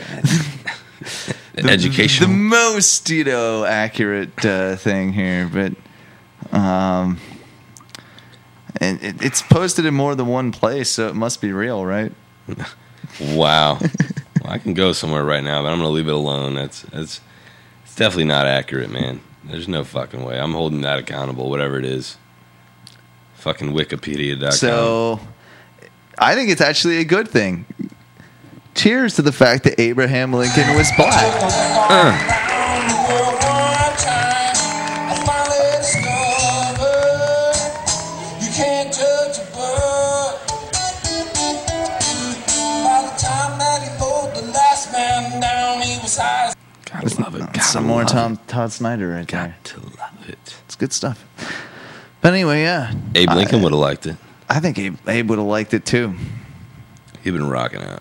Speaker 2: Educational.
Speaker 1: the most accurate thing here. But and it's posted in more than one place, so it must be real, right?
Speaker 2: Wow. Well, I can go somewhere right now, but I'm going to leave it alone. It's definitely not accurate, man. There's no fucking way. I'm holding that accountable, whatever it is. Fucking Wikipedia.com.
Speaker 1: So I think it's actually a good thing. Cheers to the fact that Abraham Lincoln was black. some more Todd Snyder right there.
Speaker 2: Got to love it.
Speaker 1: It's good stuff. But anyway, yeah.
Speaker 2: Abe Lincoln would have liked it.
Speaker 1: I think Abe would have liked it too.
Speaker 2: He'd been rocking out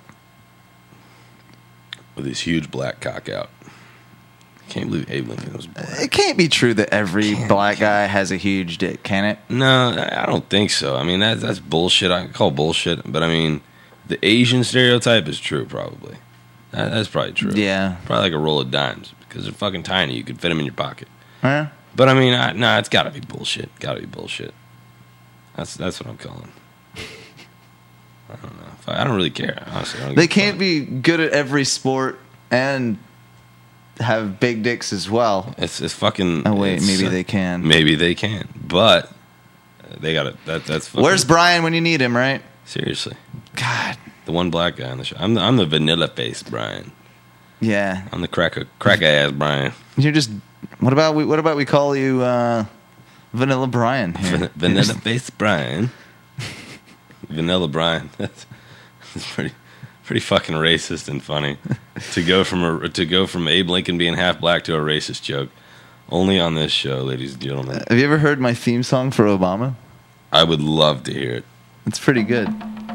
Speaker 2: with his huge black cock out. I can't believe Abe Lincoln was black.
Speaker 1: It can't be true that every black guy has a huge dick, can it?
Speaker 2: No, I don't think so. I mean, that's bullshit. I call bullshit. But I mean, the Asian stereotype is true, probably. That's probably true.
Speaker 1: Yeah.
Speaker 2: Probably like a roll of dimes because they're fucking tiny. You could fit them in your pocket.
Speaker 1: Huh?
Speaker 2: But I mean, it's got to be bullshit. Got to be bullshit. That's what I'm calling. I don't know. I don't really care. Honestly, I don't
Speaker 1: They can't be good at every sport and have big dicks as well.
Speaker 2: It's fucking.
Speaker 1: Oh wait, maybe they can.
Speaker 2: Maybe they can, but they got it. That's. Fucking,
Speaker 1: Where's Brian when you need him? Right?
Speaker 2: Seriously,
Speaker 1: God.
Speaker 2: the one black guy on the show. I'm the vanilla face Brian.
Speaker 1: Yeah.
Speaker 2: I'm the crack ass Brian.
Speaker 1: You're just. What about we call you Vanilla Brian? Here?
Speaker 2: Vanilla face Brian. Vanilla Brian. That's pretty fucking racist and funny. to go from Abe Lincoln being half black to a racist joke. Only on this show, ladies and gentlemen.
Speaker 1: Have you ever heard my theme song for Obama?
Speaker 2: I would love to hear it.
Speaker 1: It's pretty good.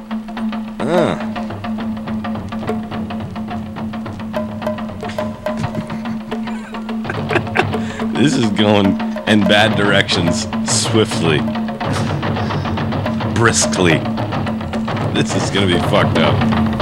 Speaker 2: This is going in bad directions swiftly. Briskly. This is going to be fucked up.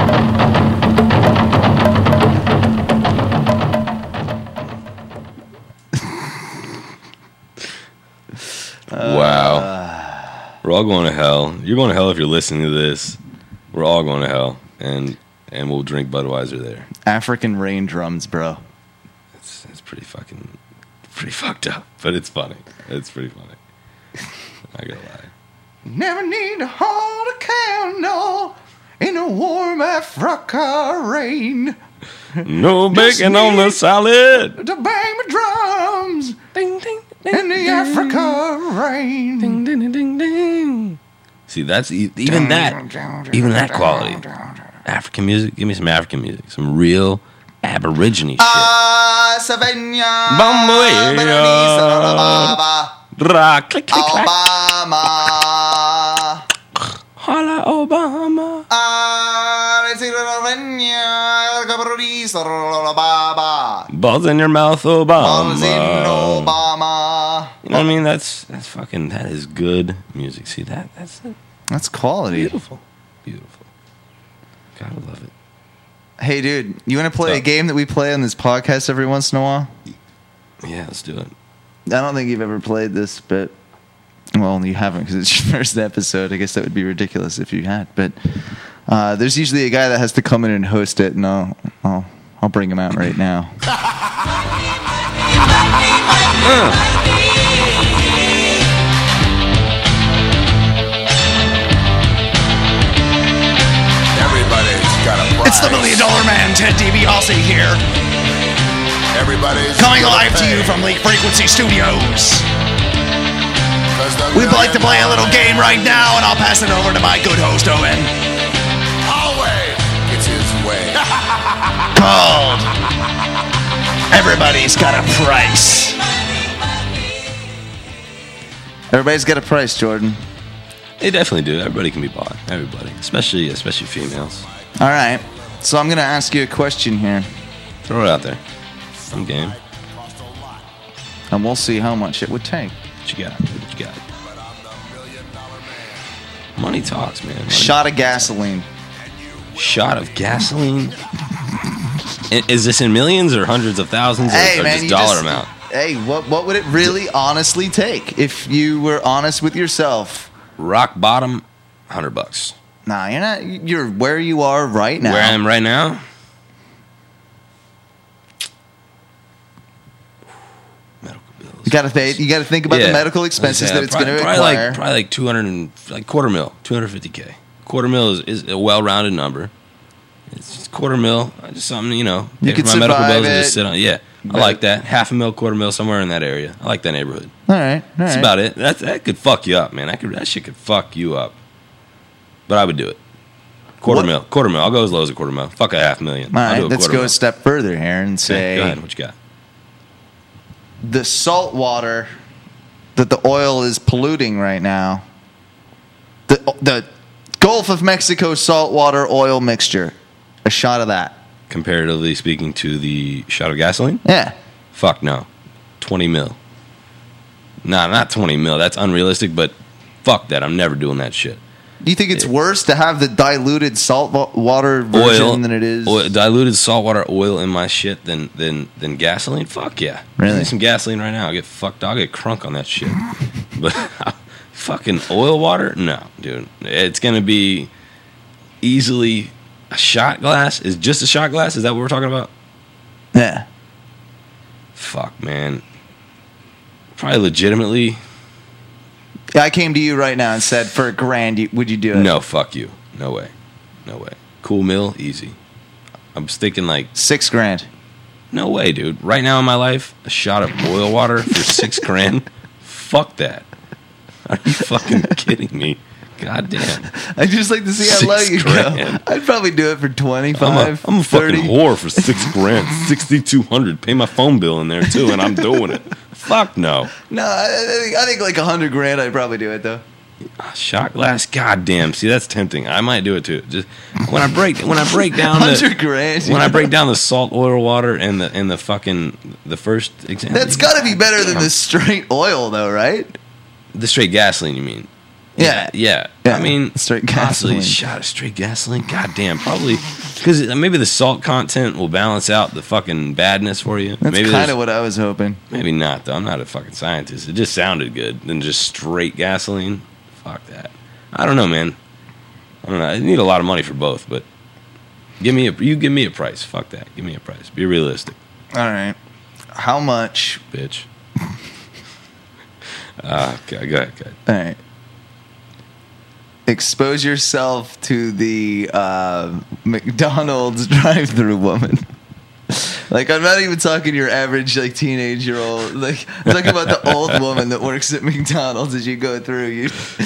Speaker 2: Wow. We're all going to hell. You're going to hell if you're listening to this. We're all going to hell. And we'll drink Budweiser there.
Speaker 1: African rain drums, bro.
Speaker 2: It's pretty fucked up. But it's funny. It's pretty funny. I gotta lie.
Speaker 1: Never need to hold a candle in a warm Africa rain.
Speaker 2: No bacon on the salad.
Speaker 1: To bang my drums
Speaker 2: Ding, ding,
Speaker 1: in the Africa rain.
Speaker 2: Ding, ding, ding, ding, ding. See, that's even that quality. African music. Give me some African music. Some real Aborigine shit. Ra, click, click, clack.
Speaker 1: Obama.
Speaker 2: Holla, Obama. Balls in your mouth, Obama.
Speaker 1: Obama.
Speaker 2: You know what I mean? That is good music. See that's
Speaker 1: quality.
Speaker 2: Beautiful. Gotta love it.
Speaker 1: Hey, dude, you want to play a game that we play on this podcast every once in a while?
Speaker 2: Yeah, let's do it.
Speaker 1: I don't think you've ever played this, but well, you haven't because it's your first episode. I guess that would be ridiculous if you had. But there's usually a guy that has to come in and host it, and I'll bring him out right now.
Speaker 3: Everybody's got a prize.
Speaker 7: It's the $1 Million Man, Ted DiBiase here.
Speaker 3: Everybody's
Speaker 7: Coming
Speaker 3: gonna
Speaker 7: live to
Speaker 3: pay.
Speaker 7: you from Leak Frequency Studios.
Speaker 3: 'Cause the
Speaker 7: We'd like to play a little
Speaker 3: millionaire
Speaker 7: game right now, and I'll pass it over to my good host, Owen.
Speaker 3: always gets his way.
Speaker 7: Called Everybody's Got a Price.
Speaker 1: Everybody's got a price, Jordan.
Speaker 2: They definitely do. Everybody can be bought. Everybody, especially females.
Speaker 1: All right. So I'm going to ask you a question here,
Speaker 2: Throw it out there. I'm game.
Speaker 1: and we'll see how much it would take.
Speaker 2: What you got? Money talks, man. Money.
Speaker 1: Shot of gasoline.
Speaker 2: Shot of gasoline. Is this in millions or hundreds of thousands or just dollar amount?
Speaker 1: Hey, what would it really honestly take if you were honest with yourself?
Speaker 2: Rock bottom, $100.
Speaker 1: Nah, you're not. You're where you are right now.
Speaker 2: Where I am right now? Medical bills.
Speaker 1: You got to think about the medical expenses that it's going to require.
Speaker 2: Probably like 200 and like quarter mil, 250K. Quarter mil is a well-rounded number. It's just quarter mil, just something
Speaker 1: You
Speaker 2: pay
Speaker 1: could
Speaker 2: for my medical
Speaker 1: survive
Speaker 2: bills and just
Speaker 1: it.
Speaker 2: sit on. Yeah, I like that. $500,000, quarter mil, somewhere in that area. I like that neighborhood.
Speaker 1: All right.
Speaker 2: That's about it. That could fuck you up, man. That shit could fuck you up. But I would do it. Quarter mil. I'll go as low as a quarter mil. Fuck a $500,000.
Speaker 1: All
Speaker 2: I'll do
Speaker 1: right,
Speaker 2: a
Speaker 1: let's
Speaker 2: quarter
Speaker 1: go
Speaker 2: mil.
Speaker 1: a step further here and say,
Speaker 2: Go ahead. What you got?
Speaker 1: the salt water that the oil is polluting right now, the Gulf of Mexico saltwater oil mixture, a shot of that.
Speaker 2: Comparatively speaking to the shot of gasoline?
Speaker 1: Yeah.
Speaker 2: Fuck no. 20 mil. Nah, not 20 mil. That's unrealistic, but fuck that. I'm never doing that shit.
Speaker 1: Do you think it's worse to have the diluted salt water version
Speaker 2: Oil,
Speaker 1: than it is?
Speaker 2: diluted saltwater oil in my shit than gasoline? Fuck yeah.
Speaker 1: Really?
Speaker 2: Give me some gasoline right now. I'll get fucked. I'll get crunk on that shit. But fucking oil water? No, dude. It's going to be easily a shot glass. Is just a shot glass? Is that what we're talking about?
Speaker 1: Yeah.
Speaker 2: Fuck, man. Probably legitimately.
Speaker 1: I came to you right now and said, for $1,000, would you do it?
Speaker 2: No, fuck you. No way. No way. Cool Mill, easy. I'm thinking like
Speaker 1: $6,000.
Speaker 2: no way, dude. Right now in my life, a shot of oil water for $6,000. Fuck that. Are you fucking kidding me? God damn.
Speaker 1: I'd just like to see how low you go.
Speaker 2: $6,000.
Speaker 1: I'd probably do it for 25.
Speaker 2: I'm a fucking
Speaker 1: 30.
Speaker 2: whore for $6,000, $6,200. Pay my phone bill in there too, and I'm doing it. Fuck no.
Speaker 1: No, I think like $100,000. I'd probably do it though.
Speaker 2: Shot glass, goddamn. See, that's tempting. I might do it too. Just when I break down
Speaker 1: $100,000.
Speaker 2: when I break down the salt oil water and the fucking the first example.
Speaker 1: That's got to be better than the straight oil though, right?
Speaker 2: The straight gasoline, you mean?
Speaker 1: Yeah.
Speaker 2: Yeah.
Speaker 1: Yeah,
Speaker 2: I mean,
Speaker 1: straight
Speaker 2: possibly
Speaker 1: gasoline.
Speaker 2: a shot of straight gasoline. Goddamn, probably because maybe the salt content will balance out the fucking badness for you.
Speaker 1: That's
Speaker 2: maybe
Speaker 1: kind of what I was hoping.
Speaker 2: Maybe not though. I'm not a fucking scientist. It just sounded good. Than just straight gasoline. Fuck that. I don't know, man. I don't know. I need a lot of money for both, but give me a price. Fuck that. Give me a price. Be realistic,
Speaker 1: All right. How much?
Speaker 2: bitch. Okay, go ahead.
Speaker 1: All right. Expose yourself to the McDonald's drive-through woman. Like, I'm not even talking your average, like, teenage-year-old. Like, I'm talking about the old woman that works at McDonald's as you go through. You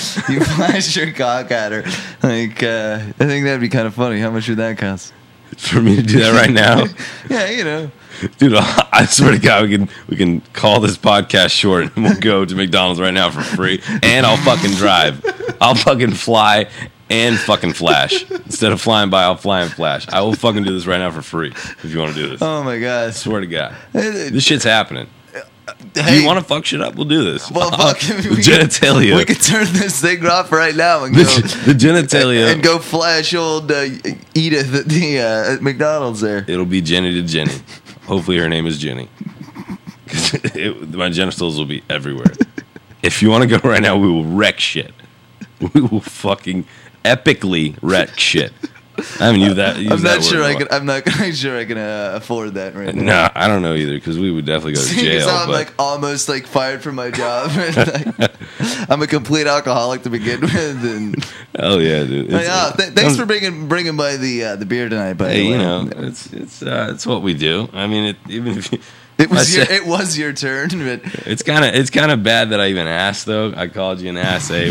Speaker 1: flash your cock at her. Like, I think that'd be kind of funny. How much would that cost?
Speaker 2: For me to do that right now,
Speaker 1: Yeah, you know.
Speaker 2: dude. I swear to God, we can call this podcast short, and we'll go to McDonald's right now for free, and I'll fucking drive. I'll fucking fly and fucking flash. Instead of flying by, I'll fly and flash. I will fucking do this right now for free if you want to do this.
Speaker 1: Oh, my God.
Speaker 2: Swear to God, this shit's happening. Do
Speaker 1: Hey,
Speaker 2: you want to fuck shit up? We'll do this.
Speaker 1: well, fuck.
Speaker 2: The genitalia.
Speaker 1: We could turn this thing off right now and go.
Speaker 2: The genitalia.
Speaker 1: And go flash old Edith at the at McDonald's there.
Speaker 2: It'll be Jenny to Jenny. Hopefully her name is Jenny. 'Cause my genitals will be everywhere. If you want to go right now, we will wreck shit. We will fucking epically wreck shit. I haven't used that.
Speaker 1: I'm not sure I can. I'm not sure I can afford that right now.
Speaker 2: No, I don't know either because we would definitely go to
Speaker 1: Seeing as
Speaker 2: jail.
Speaker 1: how I'm
Speaker 2: but
Speaker 1: like almost like fired from my job. And, like, I'm a complete alcoholic to begin with. And
Speaker 2: hell yeah, dude.
Speaker 1: thanks for bringing by the beer tonight. By
Speaker 2: Hey,
Speaker 1: the way,
Speaker 2: you know, it's what we do. I mean, even if you,
Speaker 1: it
Speaker 2: I
Speaker 1: was
Speaker 2: said-
Speaker 1: your turn, but
Speaker 2: it's kind of bad that I even asked though. I called you and asked, hey,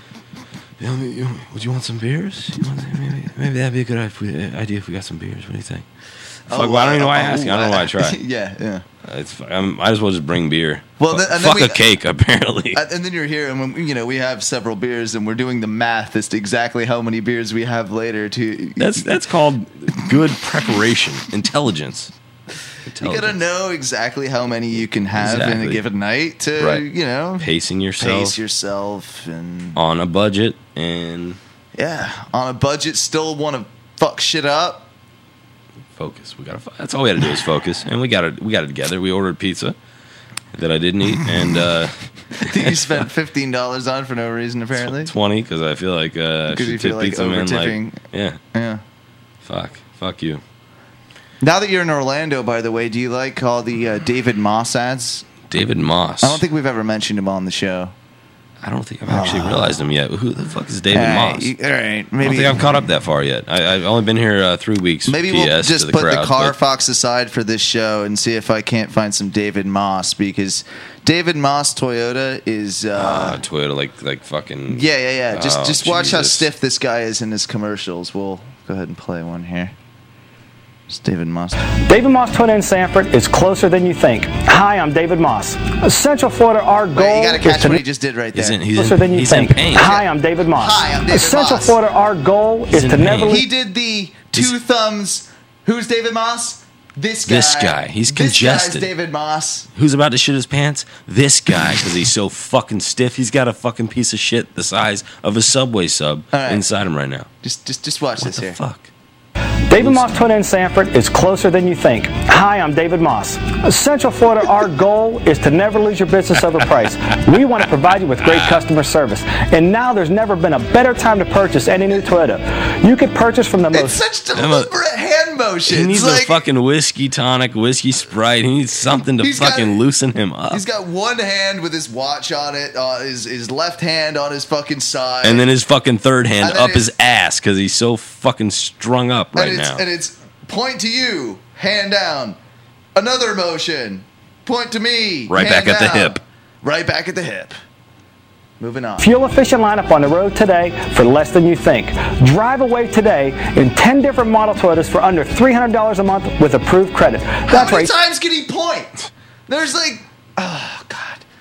Speaker 2: would you want some beers? Maybe that'd be a good idea if we got some beers. What do you think? Fuck, well, I don't even know why I asked you. I don't know why I tried.
Speaker 1: yeah.
Speaker 2: I might as well just bring beer.
Speaker 1: Well, and then
Speaker 2: fuck a cake, apparently.
Speaker 1: And then you're here, and when, we have several beers, and we're doing the math as to exactly how many beers we have later.
Speaker 2: That's called good preparation, intelligence.
Speaker 1: You gotta know exactly how many you can have in a given night to,
Speaker 2: Right. Pacing yourself.
Speaker 1: pace yourself, and
Speaker 2: on a budget, and
Speaker 1: on a budget, still want to fuck shit up.
Speaker 2: focus. That's all we had to do is focus, and we got it together. We ordered pizza that I didn't eat, and
Speaker 1: I think you spent $15 on for no reason, apparently.
Speaker 2: 20 because I feel like I
Speaker 1: Because you
Speaker 2: should
Speaker 1: feel
Speaker 2: tip
Speaker 1: like
Speaker 2: pizza man.
Speaker 1: over-tipping. Yeah.
Speaker 2: Fuck you.
Speaker 1: Now that you're in Orlando, by the way, do you like all the David Moss ads?
Speaker 2: David Moss.
Speaker 1: I don't think we've ever mentioned him on the show.
Speaker 2: I don't think I've actually realized him yet. Who the fuck is David Moss?
Speaker 1: All right,
Speaker 2: I don't
Speaker 1: maybe
Speaker 2: think I've caught up that far yet. I've only been here 3 weeks.
Speaker 1: maybe
Speaker 2: PS
Speaker 1: we'll
Speaker 2: to
Speaker 1: just
Speaker 2: the
Speaker 1: put
Speaker 2: crowd,
Speaker 1: the Car
Speaker 2: but
Speaker 1: Fox aside for this show and see if I can't find some David Moss, because David Moss Toyota is
Speaker 2: Toyota like fucking
Speaker 1: yeah. Just watch how
Speaker 2: Jesus.
Speaker 1: stiff this guy is in his commercials. We'll go ahead and play one here. It's David Moss.
Speaker 8: David Moss Toyota in Sanford is closer than you think. Hi, I'm David Moss. Central Florida, our goal
Speaker 1: Wait, you gotta catch
Speaker 8: is to
Speaker 1: what he just did right there.
Speaker 8: closer than you
Speaker 2: he's
Speaker 8: think.
Speaker 2: in pain.
Speaker 8: Hi, I'm David Moss.
Speaker 1: Hi, I'm David
Speaker 8: Central
Speaker 1: Moss.
Speaker 8: Florida, our goal is
Speaker 2: in
Speaker 8: to never
Speaker 2: pain.
Speaker 8: lose.
Speaker 1: He did the two thumbs. Who's David Moss? This guy.
Speaker 2: This guy. He's
Speaker 1: This
Speaker 2: congested.
Speaker 1: guy's David Moss.
Speaker 2: Who's about to shit his pants? This guy, because he's so fucking stiff. He's got a fucking piece of shit the size of a Subway sub
Speaker 1: All right.
Speaker 2: inside him right now.
Speaker 1: Just watch
Speaker 2: What
Speaker 1: this
Speaker 2: the
Speaker 1: here.
Speaker 2: fuck?
Speaker 8: David Moss Toyota in Sanford is closer than you think. Hi, I'm David Moss. Central Florida, our goal is to never lose your business over price. We want to provide you with great customer service. And now there's never been a better time to purchase any new Toyota. You could purchase from the
Speaker 1: It's
Speaker 8: most...
Speaker 1: such deliberate hand motions.
Speaker 2: He needs
Speaker 1: like,
Speaker 2: a fucking whiskey tonic, whiskey Sprite. He needs something to
Speaker 1: He's got-
Speaker 2: fucking loosen him up.
Speaker 1: He's got one hand with his watch on it, his left hand on his fucking side.
Speaker 2: And then his fucking third hand
Speaker 1: And then
Speaker 2: up his
Speaker 1: his-
Speaker 2: ass because he's so fucking strung up right
Speaker 1: and it's,
Speaker 2: now.
Speaker 1: And it's point to you, hand down. Another motion. Point to me.
Speaker 2: Right
Speaker 1: hand
Speaker 2: back at the
Speaker 1: down.
Speaker 2: hip.
Speaker 1: Right back at the hip. Moving on.
Speaker 8: fuel-efficient lineup on the road today for less than you think. Drive away today in 10 different model Toyotas for under $300 a month with approved credit.
Speaker 1: How
Speaker 8: That's
Speaker 1: many
Speaker 8: right.
Speaker 1: times can he point? There's like, oh God.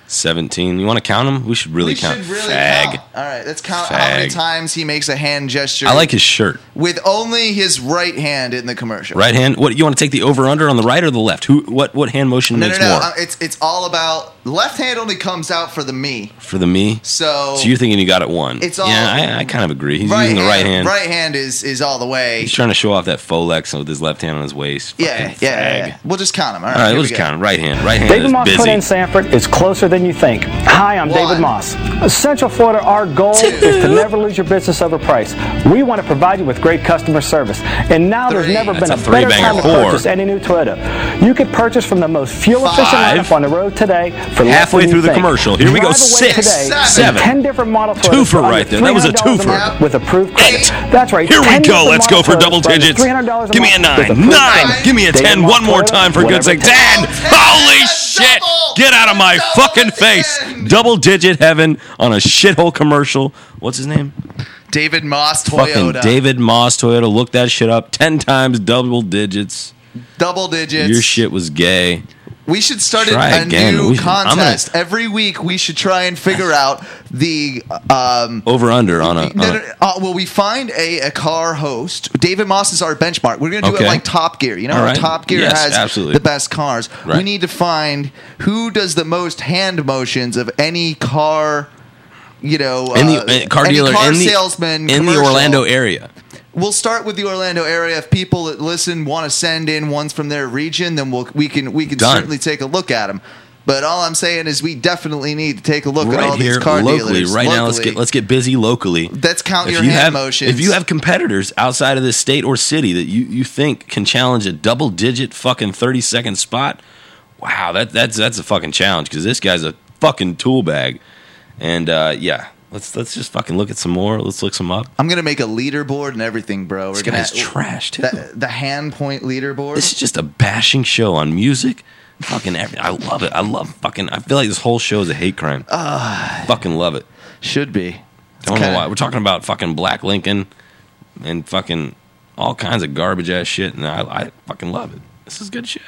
Speaker 2: 17. You want to count him? We should really
Speaker 1: We
Speaker 2: count.
Speaker 1: should really
Speaker 2: Fag.
Speaker 1: count. All right, let's count how many
Speaker 2: Fag.
Speaker 1: times he makes a hand gesture.
Speaker 2: I like his shirt.
Speaker 1: with only his right hand in the commercial.
Speaker 2: Right hand. What you want to take the over under on the right or the left? What hand motion
Speaker 1: No,
Speaker 2: makes
Speaker 1: no, no.
Speaker 2: more?
Speaker 1: It's all about left hand only comes out for the me.
Speaker 2: For the me?
Speaker 1: So
Speaker 2: you're thinking you got it one.
Speaker 1: It's all-
Speaker 2: Yeah, I kind of agree. He's using the right hand.
Speaker 1: Right hand is all the way.
Speaker 2: He's trying to show off that Folex with his left hand on his waist.
Speaker 1: Yeah,
Speaker 2: Fucking
Speaker 1: yeah.
Speaker 2: fag.
Speaker 1: We'll just count them. All right,
Speaker 2: All right,
Speaker 1: here
Speaker 2: we'll
Speaker 1: we
Speaker 2: just
Speaker 1: go.
Speaker 2: count him. Right hand. Right hand
Speaker 8: David
Speaker 2: is
Speaker 8: Moss Toyota
Speaker 2: busy.
Speaker 8: in Sanford is closer than you think. Hi, I'm David
Speaker 1: One.
Speaker 8: Moss. Central Florida, our goal is to never lose your business over price. We want to provide you with great customer service. And now there's
Speaker 1: Three.
Speaker 8: never been
Speaker 2: That's
Speaker 8: a
Speaker 2: a
Speaker 8: better
Speaker 2: three-banger
Speaker 8: time to
Speaker 2: whore.
Speaker 8: purchase any new Toyota. You could purchase from the most fuel-efficient
Speaker 2: Five.
Speaker 8: lineup on the road today for less
Speaker 2: Halfway
Speaker 8: than you
Speaker 2: through the
Speaker 8: think.
Speaker 2: commercial. Here we go.
Speaker 8: Drive away
Speaker 2: 6,
Speaker 8: today in
Speaker 2: 7.
Speaker 8: 10 different model Toyotas
Speaker 2: Twofer
Speaker 8: for under
Speaker 2: right there. That was a
Speaker 8: $300
Speaker 2: twofer.
Speaker 8: month with approved credit. That's right.
Speaker 2: Here we
Speaker 8: 10
Speaker 2: go.
Speaker 8: different
Speaker 2: Let's go
Speaker 8: model
Speaker 2: for
Speaker 8: Toyotas
Speaker 2: double
Speaker 8: for under
Speaker 2: digits.
Speaker 8: $300
Speaker 2: Give me a
Speaker 8: month with
Speaker 2: 9.
Speaker 8: approved
Speaker 2: 9.
Speaker 8: credit.
Speaker 2: Give me a
Speaker 8: David
Speaker 2: 10.
Speaker 8: Moss
Speaker 2: One more
Speaker 8: Toyota,
Speaker 2: time for good's sake.
Speaker 8: whatever.
Speaker 2: 10. Holy shit. Get out of my
Speaker 1: Double
Speaker 2: fucking
Speaker 1: at the
Speaker 2: face.
Speaker 1: end.
Speaker 2: Double digit heaven on a shithole commercial. What's his name?
Speaker 1: David Moss
Speaker 2: Fucking
Speaker 1: Toyota.
Speaker 2: David Moss Toyota. Look that shit up. 10 times double digits.
Speaker 1: Double digits.
Speaker 2: Your shit was gay.
Speaker 1: We should start
Speaker 2: Try
Speaker 1: a
Speaker 2: again.
Speaker 1: new
Speaker 2: We should- I'm
Speaker 1: contest. Every week we should try and figure out the
Speaker 2: Over under on a.
Speaker 1: well, we find a car host. David Moss is our benchmark. We're going to do
Speaker 2: Okay.
Speaker 1: it like Top Gear. You know,
Speaker 2: All
Speaker 1: how
Speaker 2: right.
Speaker 1: Top Gear
Speaker 2: Yes,
Speaker 1: has
Speaker 2: absolutely.
Speaker 1: the best cars.
Speaker 2: Right.
Speaker 1: We need to find who does the most hand motions of any car. You know,
Speaker 2: in the car
Speaker 1: any
Speaker 2: dealer
Speaker 1: car
Speaker 2: in the
Speaker 1: salesman
Speaker 2: in the
Speaker 1: commercial.
Speaker 2: Orlando area.
Speaker 1: We'll start with the Orlando area. If people that listen want to send in ones from their region, then we can
Speaker 2: Done.
Speaker 1: certainly take a look at them. But all I'm saying is we definitely need to take a look at all
Speaker 2: Right
Speaker 1: these
Speaker 2: here,
Speaker 1: car
Speaker 2: locally,
Speaker 1: dealers.
Speaker 2: right now.
Speaker 1: locally.
Speaker 2: Let's get busy locally.
Speaker 1: Let's count
Speaker 2: If
Speaker 1: your
Speaker 2: you
Speaker 1: hand
Speaker 2: have
Speaker 1: motions.
Speaker 2: if you have competitors outside of this state or city that you think can challenge a double digit fucking 30-second spot, wow, that's a fucking challenge because this guy's a fucking tool bag. And yeah, let's just fucking look at some more. Let's look some up.
Speaker 1: I'm gonna make a leaderboard and everything, bro.
Speaker 2: This
Speaker 1: We're gonna
Speaker 2: guy's trash too.
Speaker 1: the hand point leaderboard.
Speaker 2: This is just a bashing show on music. Fucking everything. I love it. I feel like this whole show is a hate crime. Fucking love it.
Speaker 1: Should be.
Speaker 2: Don't know why. We're talking about fucking Black Lincoln and fucking all kinds of garbage ass shit, and I fucking love it. This is good shit.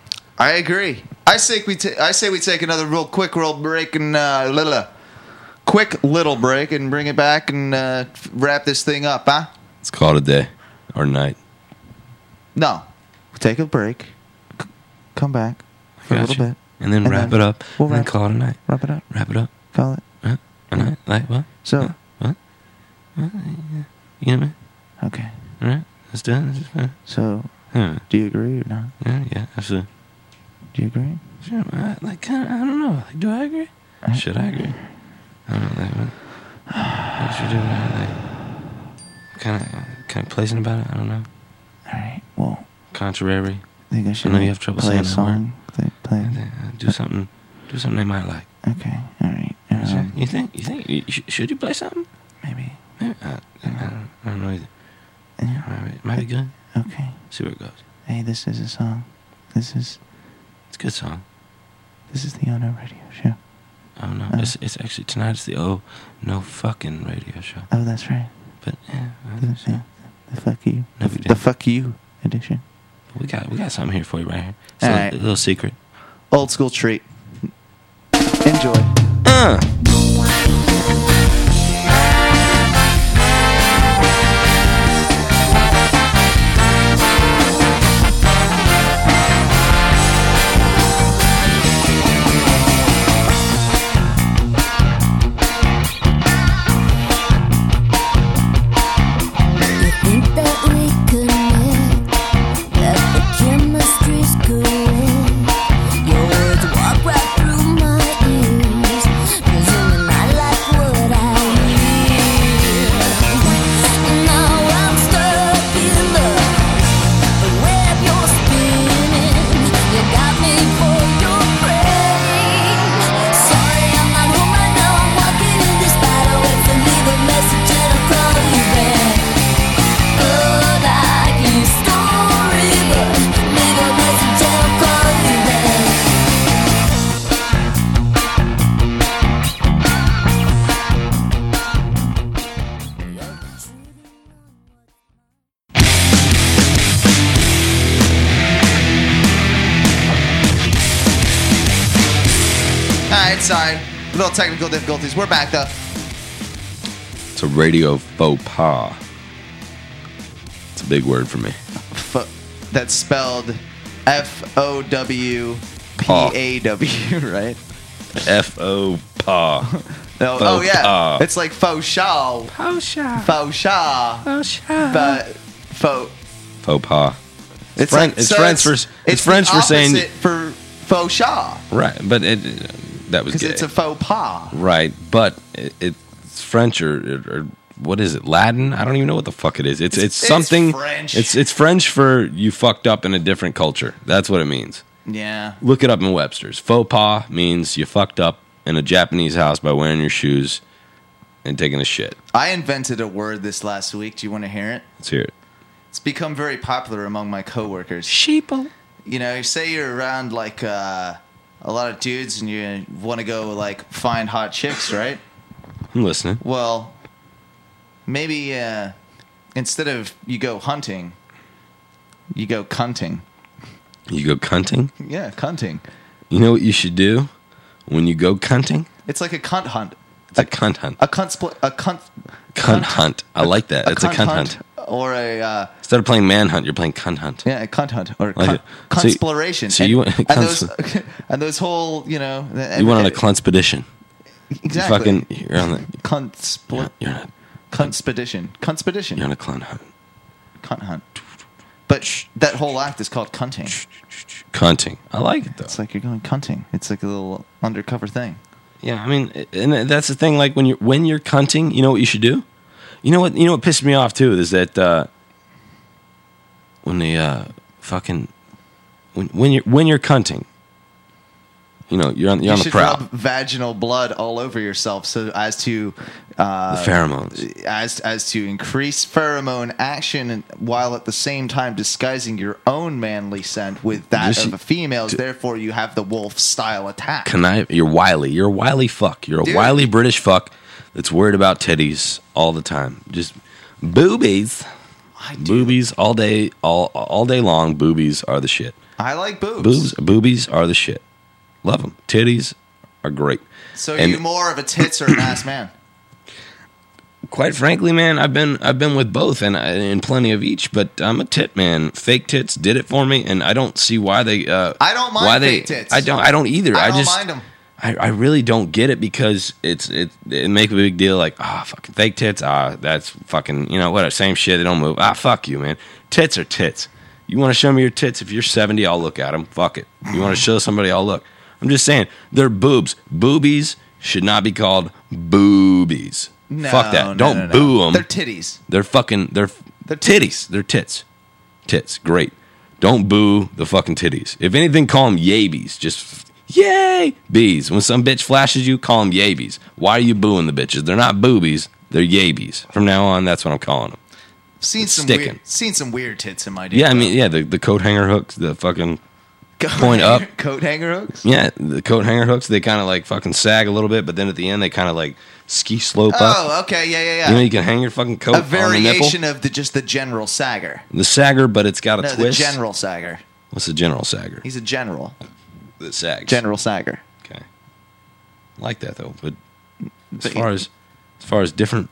Speaker 1: I agree. I say we take another quick break and quick little break and bring it back and wrap this thing up, huh?
Speaker 2: Let's call it a day or night.
Speaker 1: No, take a break, come back for a
Speaker 2: Gotcha.
Speaker 1: little bit,
Speaker 2: And then wrap it up.
Speaker 1: We'll
Speaker 2: and then
Speaker 1: wrap
Speaker 2: call it a night.
Speaker 1: Wrap it up.
Speaker 2: Wrap it up.
Speaker 1: Call it.
Speaker 2: A night. Like what?
Speaker 1: So
Speaker 2: What? You know what I mean?
Speaker 1: okay.
Speaker 2: All right. Let's do it.
Speaker 1: So
Speaker 2: Yeah,
Speaker 1: do you agree or not?
Speaker 2: yeah, absolutely.
Speaker 1: Do you agree?
Speaker 2: Sure, I don't know. Like, do I agree? Should I agree? I don't know. Like, what should you do? Kind of placing about it. I don't know.
Speaker 1: All right. Well,
Speaker 2: Contrary.
Speaker 1: I think I should.
Speaker 2: I know you have trouble
Speaker 1: play
Speaker 2: saying
Speaker 1: a
Speaker 2: that
Speaker 1: song. Play.
Speaker 2: Do something. Do something they might like.
Speaker 1: Okay. All right.
Speaker 2: You think? Should you play something?
Speaker 1: Maybe.
Speaker 2: Maybe. I don't know either.
Speaker 1: Yeah.
Speaker 2: It might be good.
Speaker 1: Okay.
Speaker 2: See where it goes.
Speaker 1: Hey, this is a song. This is
Speaker 2: It's a good song.
Speaker 1: the Ono Radio Show.
Speaker 2: Oh no, it's actually tonight. It's the Oh No Fucking Radio Show.
Speaker 1: Oh, that's right.
Speaker 2: But yeah,
Speaker 1: The fuck you.
Speaker 2: No big deal.
Speaker 1: The fuck you edition.
Speaker 2: We got something here for you right here. So,
Speaker 1: All right.
Speaker 2: a little secret.
Speaker 1: Old school treat. Enjoy. Sorry, little technical difficulties. We're back though.
Speaker 2: It's a radio faux pas. It's a big word for me.
Speaker 1: That's spelled FOWPAW, right?
Speaker 2: FO pa.
Speaker 1: Oh yeah,
Speaker 2: pa.
Speaker 1: it's like faux show.
Speaker 2: Faux show.
Speaker 1: Faux show.
Speaker 2: Faux show.
Speaker 1: But faux
Speaker 2: pas.
Speaker 1: It's
Speaker 2: French.
Speaker 1: like,
Speaker 2: it's French for. It's French for saying
Speaker 1: for faux show.
Speaker 2: Right, but that was
Speaker 1: because it's a faux pas.
Speaker 2: Right, but it's French or what is it? Latin? I don't even know what the fuck it is. It's something.
Speaker 1: French.
Speaker 2: It's French for you fucked up in a different culture. That's what it means.
Speaker 1: Yeah.
Speaker 2: Look it up in Webster's. Faux pas means you fucked up in a Japanese house by wearing your shoes and taking a shit.
Speaker 1: I invented a word this last week. Do you want to hear it?
Speaker 2: Let's hear it.
Speaker 1: It's become very popular among my coworkers.
Speaker 2: Sheeple.
Speaker 1: You know, say you're around like a lot of dudes and you want to go like find hot chicks, right?
Speaker 2: I'm listening.
Speaker 1: Well, maybe instead of you go hunting, you go cunting.
Speaker 2: You go cunting?
Speaker 1: Yeah, cunting.
Speaker 2: You know what you should do when you go cunting?
Speaker 1: It's like a cunt hunt.
Speaker 2: It's a cunt hunt.
Speaker 1: A cunt
Speaker 2: hunt. I like that. It's a cunt hunt.
Speaker 1: Or a
Speaker 2: instead of playing manhunt, you're playing cunt hunt.
Speaker 1: Yeah, a cunt hunt or
Speaker 2: like
Speaker 1: cunsploration.
Speaker 2: So you
Speaker 1: and those whole, you know,
Speaker 2: you went on a clunspedition.
Speaker 1: Exactly.
Speaker 2: You're on the
Speaker 1: you're on a cunspedition. Cunspedition.
Speaker 2: You're on a cunt hunt.
Speaker 1: Cunt hunt. But that whole act is called cunting.
Speaker 2: Cunting. I like it though.
Speaker 1: It's like you're going cunting. It's like a little undercover thing.
Speaker 2: Yeah, I mean, and that's the thing. Like when you're cunting, you know what you should do. You know what pissed me off too is that when they fucking when you're cunting, you know you're on the prowl.
Speaker 1: Rub vaginal blood all over yourself so as to
Speaker 2: the pheromones
Speaker 1: as to increase pheromone action while at the same time disguising your own manly scent with that of a female's. Therefore, you have the wolf style attack.
Speaker 2: You're wily. You're a wily fuck. You're a wily British fuck that's worried about titties all the time. Just boobies. Boobies all day long. Boobies are the shit.
Speaker 1: I like boobs.
Speaker 2: Boobies are the shit. Love them. Titties are great.
Speaker 1: So you're more of a tits or an ass man?
Speaker 2: Quite frankly, man, I've been with both and plenty of each, but I'm a tit man. Fake tits did it for me, and I don't see why they.
Speaker 1: I don't mind fake tits.
Speaker 2: I don't either.
Speaker 1: I don't mind them.
Speaker 2: I really don't get it because it make a big deal like fucking fake tits that's fucking what same shit, they don't move, fuck you, man. Tits are tits. You want to show me your tits? If you're 70, I'll look at them. Fuck it. You want to show somebody, I'll look. I'm just saying they're boobs. Boobies should not be called boobies.
Speaker 1: No,
Speaker 2: fuck that. Don't boo them.
Speaker 1: They're titties.
Speaker 2: They're titties. They're tits. Tits. Great. Don't boo the fucking titties. If anything, call them yabies. Just yay bees. When some bitch flashes you, call them yabies. Why are you booing the bitches? They're not boobies. They're yabies. From now on, that's what I'm calling them.
Speaker 1: Seen some weird tits in my day.
Speaker 2: Yeah, I mean, yeah, the coat hanger hooks, the fucking point up.
Speaker 1: Coat hanger hooks?
Speaker 2: Yeah, the coat hanger hooks, they kind of like fucking sag a little bit, but then at the end they kind of like ski slope up.
Speaker 1: Oh, okay, yeah.
Speaker 2: You know, you can hang your fucking coat
Speaker 1: A
Speaker 2: on the nipple.
Speaker 1: variation of just the general sagger.
Speaker 2: The sagger, but it's got a
Speaker 1: No,
Speaker 2: twist.
Speaker 1: the general sagger.
Speaker 2: What's the general sagger?
Speaker 1: He's a general.
Speaker 2: That sags.
Speaker 1: General sagger.
Speaker 2: Okay. I like that though, but as far as different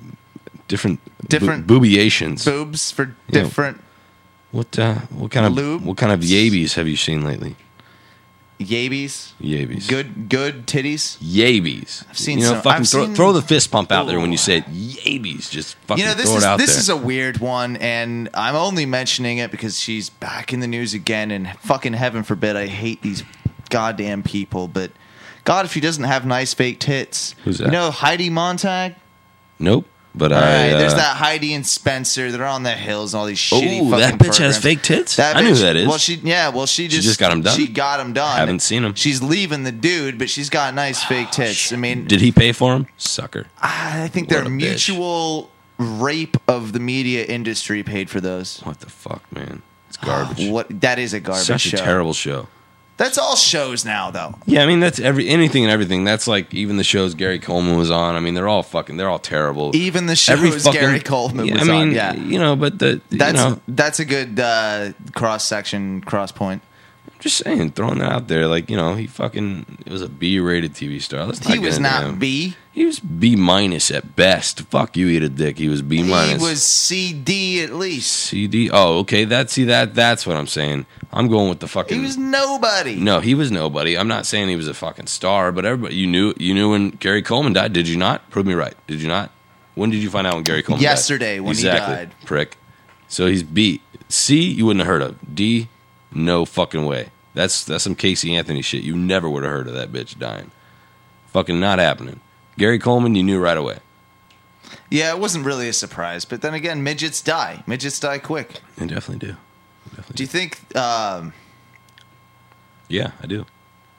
Speaker 2: boobiations.
Speaker 1: Boobs for different
Speaker 2: What kind of
Speaker 1: lube?
Speaker 2: What kind of yabies have you seen lately?
Speaker 1: yabies.
Speaker 2: Yabies.
Speaker 1: Good titties.
Speaker 2: Yabies.
Speaker 1: I've seen
Speaker 2: you know,
Speaker 1: some-
Speaker 2: fucking
Speaker 1: I've
Speaker 2: throw,
Speaker 1: seen-
Speaker 2: throw the fist pump out there when you say it. Yabies. Just fucking
Speaker 1: You know,
Speaker 2: throw it out there.
Speaker 1: this is a weird one, and I'm only mentioning it because she's back in the news again, and fucking heaven forbid I hate these goddamn people, but God, if she doesn't have nice fake tits.
Speaker 2: Who's that?
Speaker 1: You know Heidi Montag?
Speaker 2: Nope. But
Speaker 1: All right,
Speaker 2: I.
Speaker 1: there's that Heidi and Spencer. They're on the hills and all these shitty
Speaker 2: Oh,
Speaker 1: fucking
Speaker 2: that bitch has
Speaker 1: programs.
Speaker 2: fake tits?
Speaker 1: That
Speaker 2: I knew
Speaker 1: bitch-
Speaker 2: who that is.
Speaker 1: Well, she
Speaker 2: just got 'em done?
Speaker 1: She got him done.
Speaker 2: Haven't seen 'em.
Speaker 1: She's leaving the dude, but she's got nice fake tits. I mean,
Speaker 2: Did he pay for him? Sucker.
Speaker 1: I think
Speaker 2: What
Speaker 1: their
Speaker 2: a bitch.
Speaker 1: mutual rape of the media industry paid for those.
Speaker 2: What the fuck, man? It's garbage.
Speaker 1: What? That is a garbage
Speaker 2: Such
Speaker 1: show.
Speaker 2: a terrible show.
Speaker 1: That's all shows now, though.
Speaker 2: Yeah, I mean that's anything and everything. That's like even the shows Gary Coleman was on. I mean they're all terrible.
Speaker 1: Even the shows Gary Coleman was on. Yeah,
Speaker 2: you know, but
Speaker 1: that's a good cross section, cross point.
Speaker 2: I'm just saying, throwing that out there, like it was a B-rated TV star. Let's not
Speaker 1: He
Speaker 2: get
Speaker 1: was
Speaker 2: into
Speaker 1: not
Speaker 2: him.
Speaker 1: B.
Speaker 2: He was B- at best. Fuck you, eat a dick. He was B-.
Speaker 1: He was CD at least.
Speaker 2: CD. Oh, okay. That's what I'm saying. I'm going with the fucking.
Speaker 1: He was nobody.
Speaker 2: No, he was nobody. I'm not saying he was a fucking star, but everybody you knew when Gary Coleman died. Did you not? Prove me right. Did you not? When did you find out when Gary Coleman
Speaker 1: Yesterday,
Speaker 2: died?
Speaker 1: when he
Speaker 2: exactly,
Speaker 1: died.
Speaker 2: prick. So he's B. C, you wouldn't have heard of. D, no fucking way. That's some Casey Anthony shit. You never would have heard of that bitch dying. Fucking not happening. Gary Coleman, you knew right away.
Speaker 1: Yeah, it wasn't really a surprise. But then again, midgets die. Midgets die quick.
Speaker 2: They definitely do.
Speaker 1: Do you think?
Speaker 2: Yeah, I do.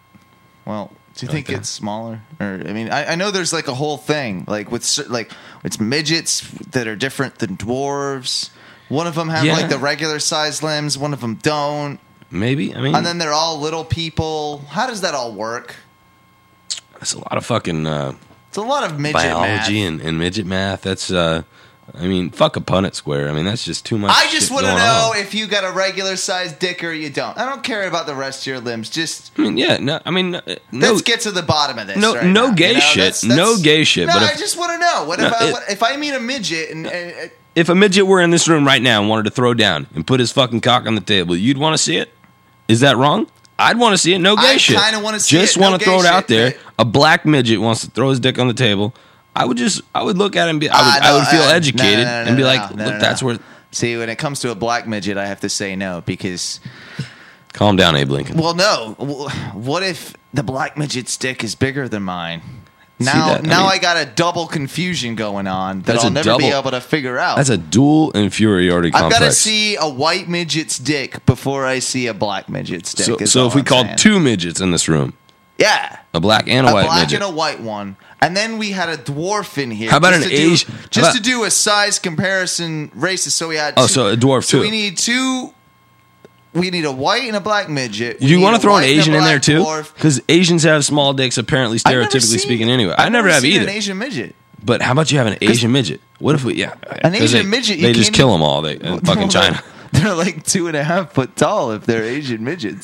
Speaker 1: Well, do you
Speaker 2: I like
Speaker 1: think
Speaker 2: that.
Speaker 1: it's smaller? Or I mean, I know there's like a whole thing like it's midgets that are different than dwarves. One of them have
Speaker 2: Yeah.
Speaker 1: like the regular size limbs. One of them don't.
Speaker 2: Maybe. I mean,
Speaker 1: And then they're all little people. How does that all work?
Speaker 2: that's a lot of fucking
Speaker 1: It's a lot of midget
Speaker 2: biology
Speaker 1: math.
Speaker 2: and midget math. That's I mean, fuck a Punnett square. I mean, that's just too much.
Speaker 1: I just
Speaker 2: shit
Speaker 1: want to
Speaker 2: going
Speaker 1: know
Speaker 2: on.
Speaker 1: if you got a regular sized dick or you don't. I don't care about the rest of your limbs. Just
Speaker 2: I mean, yeah, no. I mean, no.
Speaker 1: let's get to the bottom of this.
Speaker 2: No-
Speaker 1: right
Speaker 2: no
Speaker 1: now,
Speaker 2: gay
Speaker 1: you know?
Speaker 2: shit. No gay shit,
Speaker 1: No,
Speaker 2: but
Speaker 1: I
Speaker 2: if-
Speaker 1: just want to know. What
Speaker 2: No,
Speaker 1: if I meet a midget and
Speaker 2: If a midget were in this room right now and wanted to throw down and put his fucking cock on the table, you'd want to see it? Is that wrong? I'd want to see it. No gay
Speaker 1: I
Speaker 2: shit.
Speaker 1: kinda wanna see
Speaker 2: Just
Speaker 1: it. No
Speaker 2: want to
Speaker 1: gay
Speaker 2: throw it out
Speaker 1: shit,
Speaker 2: there.
Speaker 1: but-
Speaker 2: A black midget wants to throw his dick on the table. I would look at it and be. I would feel educated and be like, look, that's where.
Speaker 1: See, when it comes to a black midget, I have to say no because.
Speaker 2: Calm down, Abe Lincoln.
Speaker 1: Well, no. What if the black midget's dick is bigger than mine?
Speaker 2: See
Speaker 1: Now,
Speaker 2: that? I mean-
Speaker 1: I got a double confusion going on that
Speaker 2: That's
Speaker 1: I'll
Speaker 2: a
Speaker 1: never be
Speaker 2: double-
Speaker 1: able to figure out.
Speaker 2: That's a dual inferiority
Speaker 1: I've
Speaker 2: complex.
Speaker 1: got to see a white midget's dick before I see a black midget's dick. is
Speaker 2: So
Speaker 1: all
Speaker 2: if we
Speaker 1: I'm
Speaker 2: called
Speaker 1: saying.
Speaker 2: two midgets in this room,
Speaker 1: yeah,
Speaker 2: a black and a white
Speaker 1: black
Speaker 2: midget,
Speaker 1: and a white one, and then we had a dwarf in here.
Speaker 2: How about
Speaker 1: just
Speaker 2: an
Speaker 1: to do-
Speaker 2: Asian- how
Speaker 1: Just
Speaker 2: about-
Speaker 1: to do a size comparison races. So we had.
Speaker 2: Oh, so a dwarf
Speaker 1: So
Speaker 2: too.
Speaker 1: we need two. We need a white and a black midget. We
Speaker 2: you
Speaker 1: need
Speaker 2: want
Speaker 1: a
Speaker 2: to throw an
Speaker 1: white and a
Speaker 2: Asian in there
Speaker 1: black
Speaker 2: too?
Speaker 1: dwarf.
Speaker 2: Because Asians have small dicks, apparently,
Speaker 1: I've never
Speaker 2: stereotypically
Speaker 1: seen-
Speaker 2: speaking. Anyway,
Speaker 1: I've
Speaker 2: I never have
Speaker 1: seen
Speaker 2: either.
Speaker 1: An Asian midget.
Speaker 2: But how about you have an Asian midget? What if we? Yeah,
Speaker 1: An
Speaker 2: 'cause
Speaker 1: Asian midget, you
Speaker 2: They just
Speaker 1: can't
Speaker 2: kill
Speaker 1: even-
Speaker 2: them all. They in fucking China.
Speaker 1: They're like 2.5 foot tall if they're Asian midgets,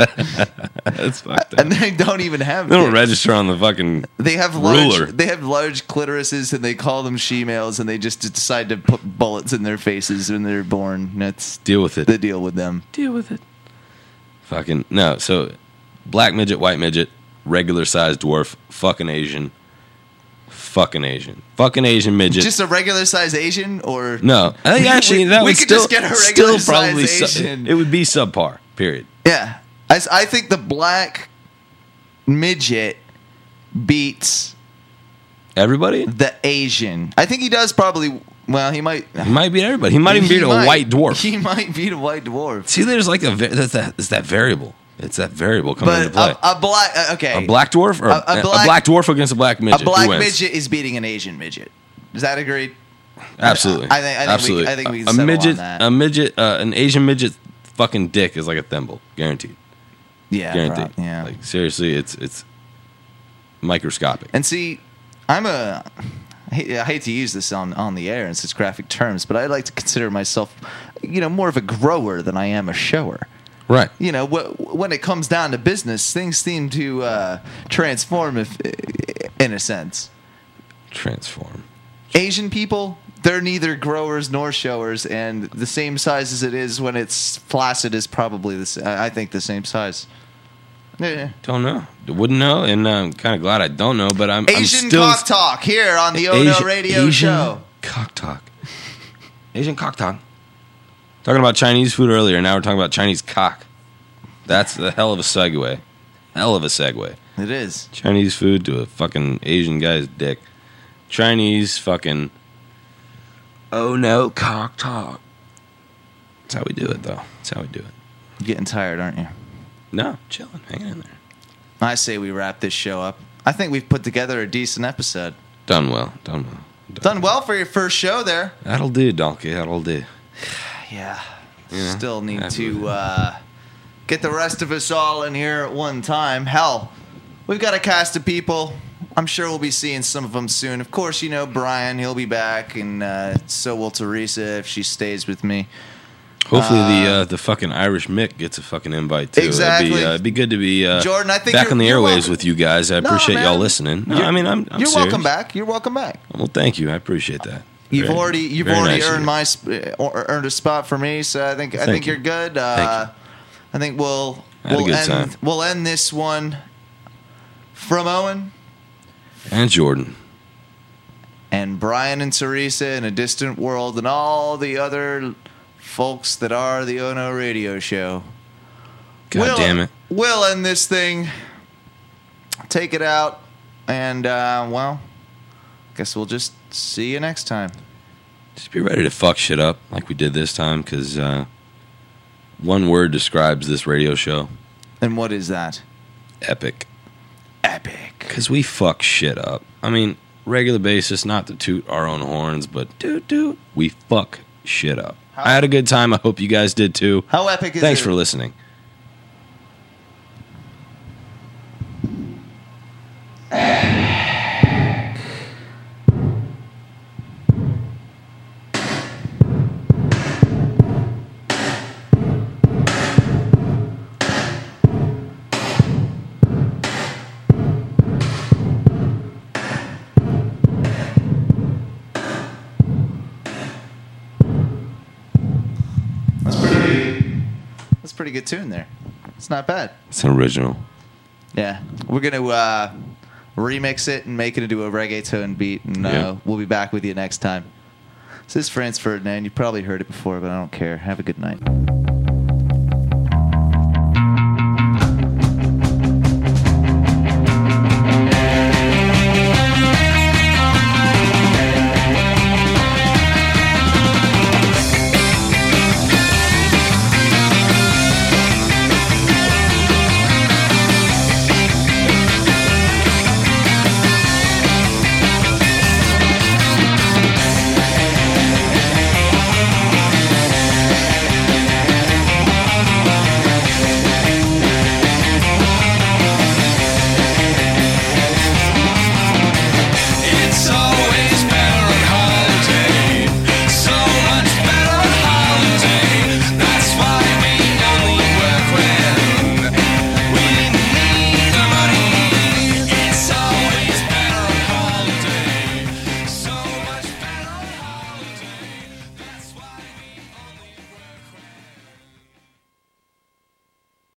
Speaker 2: That's fucked up.
Speaker 1: and they don't even have.
Speaker 2: They don't
Speaker 1: dicks.
Speaker 2: register on the fucking.
Speaker 1: They have
Speaker 2: ruler.
Speaker 1: large. They have large clitorises, and they call them she-males, and they just decide to put bullets in their faces when they're born. That's
Speaker 2: Deal with it.
Speaker 1: the deal with them.
Speaker 2: Deal with it. Fucking no. So, black midget, white midget, regular sized dwarf, fucking Asian. Fucking Asian. Fucking Asian midget.
Speaker 1: Just a regular size Asian, or
Speaker 2: no. I think actually that
Speaker 1: we
Speaker 2: would
Speaker 1: could
Speaker 2: still,
Speaker 1: just get a regular
Speaker 2: still probably
Speaker 1: size Asian.
Speaker 2: it would be subpar. Period.
Speaker 1: Yeah, I think the black midget beats
Speaker 2: Everybody.
Speaker 1: the Asian. I think he does probably. Well, he might.
Speaker 2: He might beat everybody. He might even beat a white dwarf.
Speaker 1: He might beat a white dwarf.
Speaker 2: See, there's like it's that variable. It's that variable coming
Speaker 1: But
Speaker 2: into play.
Speaker 1: a black. Okay.
Speaker 2: A black dwarf or
Speaker 1: A
Speaker 2: a
Speaker 1: black-
Speaker 2: black dwarf against a black midget.
Speaker 1: A black
Speaker 2: Who wins?
Speaker 1: midget is beating an Asian midget. Is that agreed?
Speaker 2: Absolutely.
Speaker 1: I think
Speaker 2: absolutely.
Speaker 1: I think we can
Speaker 2: a
Speaker 1: settle
Speaker 2: midget,
Speaker 1: on that.
Speaker 2: a midget, an Asian midget, fucking dick is like a thimble, guaranteed.
Speaker 1: Yeah,
Speaker 2: Guaranteed.
Speaker 1: yeah.
Speaker 2: Like seriously, it's microscopic.
Speaker 1: And see, I hate to use this on the air in such graphic terms, but I like to consider myself, more of a grower than I am a shower.
Speaker 2: Right.
Speaker 1: When it comes down to business, things seem to transform, in a sense.
Speaker 2: Transform.
Speaker 1: Asian people, they're neither growers nor showers, and the same size as it is when it's flaccid is probably I think the same size. Yeah.
Speaker 2: Don't know. Wouldn't know, and I'm kind of glad I don't know. But I'm
Speaker 1: Asian
Speaker 2: still
Speaker 1: Cock Talk here on the Ono Radio Show.
Speaker 2: Cock Talk. Asian Cock Talk. Talking about Chinese food earlier. Now we're talking about Chinese cock. That's the hell of a segue. Hell of a segue.
Speaker 1: It is.
Speaker 2: Chinese food to a fucking Asian guy's dick. Chinese fucking. Oh no, cock talk. That's how we do it, though. That's how we do it.
Speaker 1: You're getting tired, aren't you?
Speaker 2: No, chilling, hanging in there.
Speaker 1: I say we wrap this show up. I think we've put together a decent episode.
Speaker 2: Done well.
Speaker 1: Done well for your first show there.
Speaker 2: That'll do, donkey. That'll do.
Speaker 1: Yeah. Still need to get the rest of us all in here at one time. Hell, we've got a cast of people. I'm sure we'll be seeing some of them soon. Of course, Brian, he'll be back, and so will Teresa if she stays with me.
Speaker 2: Hopefully the fucking Irish Mick gets a fucking invite too.
Speaker 1: Exactly.
Speaker 2: It'd be good to be
Speaker 1: Jordan, I think
Speaker 2: back on the
Speaker 1: you're
Speaker 2: airwaves
Speaker 1: welcome.
Speaker 2: with you guys. I appreciate y'all listening. No, I'm
Speaker 1: You're
Speaker 2: serious.
Speaker 1: welcome back. You're welcome back.
Speaker 2: Well, thank you. I appreciate that.
Speaker 1: You've
Speaker 2: Very-
Speaker 1: already
Speaker 2: very nice of
Speaker 1: earned
Speaker 2: you.
Speaker 1: earned a spot for me, so I think
Speaker 2: you.
Speaker 1: you're good.
Speaker 2: Thank you.
Speaker 1: I think we'll
Speaker 2: Had a good time.
Speaker 1: we'll end this one from Owen
Speaker 2: And Jordan.
Speaker 1: and Brian and Teresa in a distant world and all the other folks that are the Ono Radio Show.
Speaker 2: God damn it.
Speaker 1: We'll end this thing. Take it out, and guess we'll just see you next time.
Speaker 2: Just be ready to fuck shit up like we did this time, because one word describes this radio show.
Speaker 1: And what is that?
Speaker 2: Epic.
Speaker 1: Epic.
Speaker 2: Because we fuck shit up. I mean, regular basis, not to toot our own horns, but toot, we fuck shit up. I had a good time. I hope you guys did too.
Speaker 1: How epic is
Speaker 2: Thanks
Speaker 1: it?
Speaker 2: for listening.
Speaker 1: That's a pretty good tune there. It's not bad.
Speaker 2: It's an original.
Speaker 1: Yeah. We're going to remix it and make it into a reggaeton beat, and we'll be back with you next time. This is Franz Ferdinand. You probably heard it before, but I don't care. Have a good night.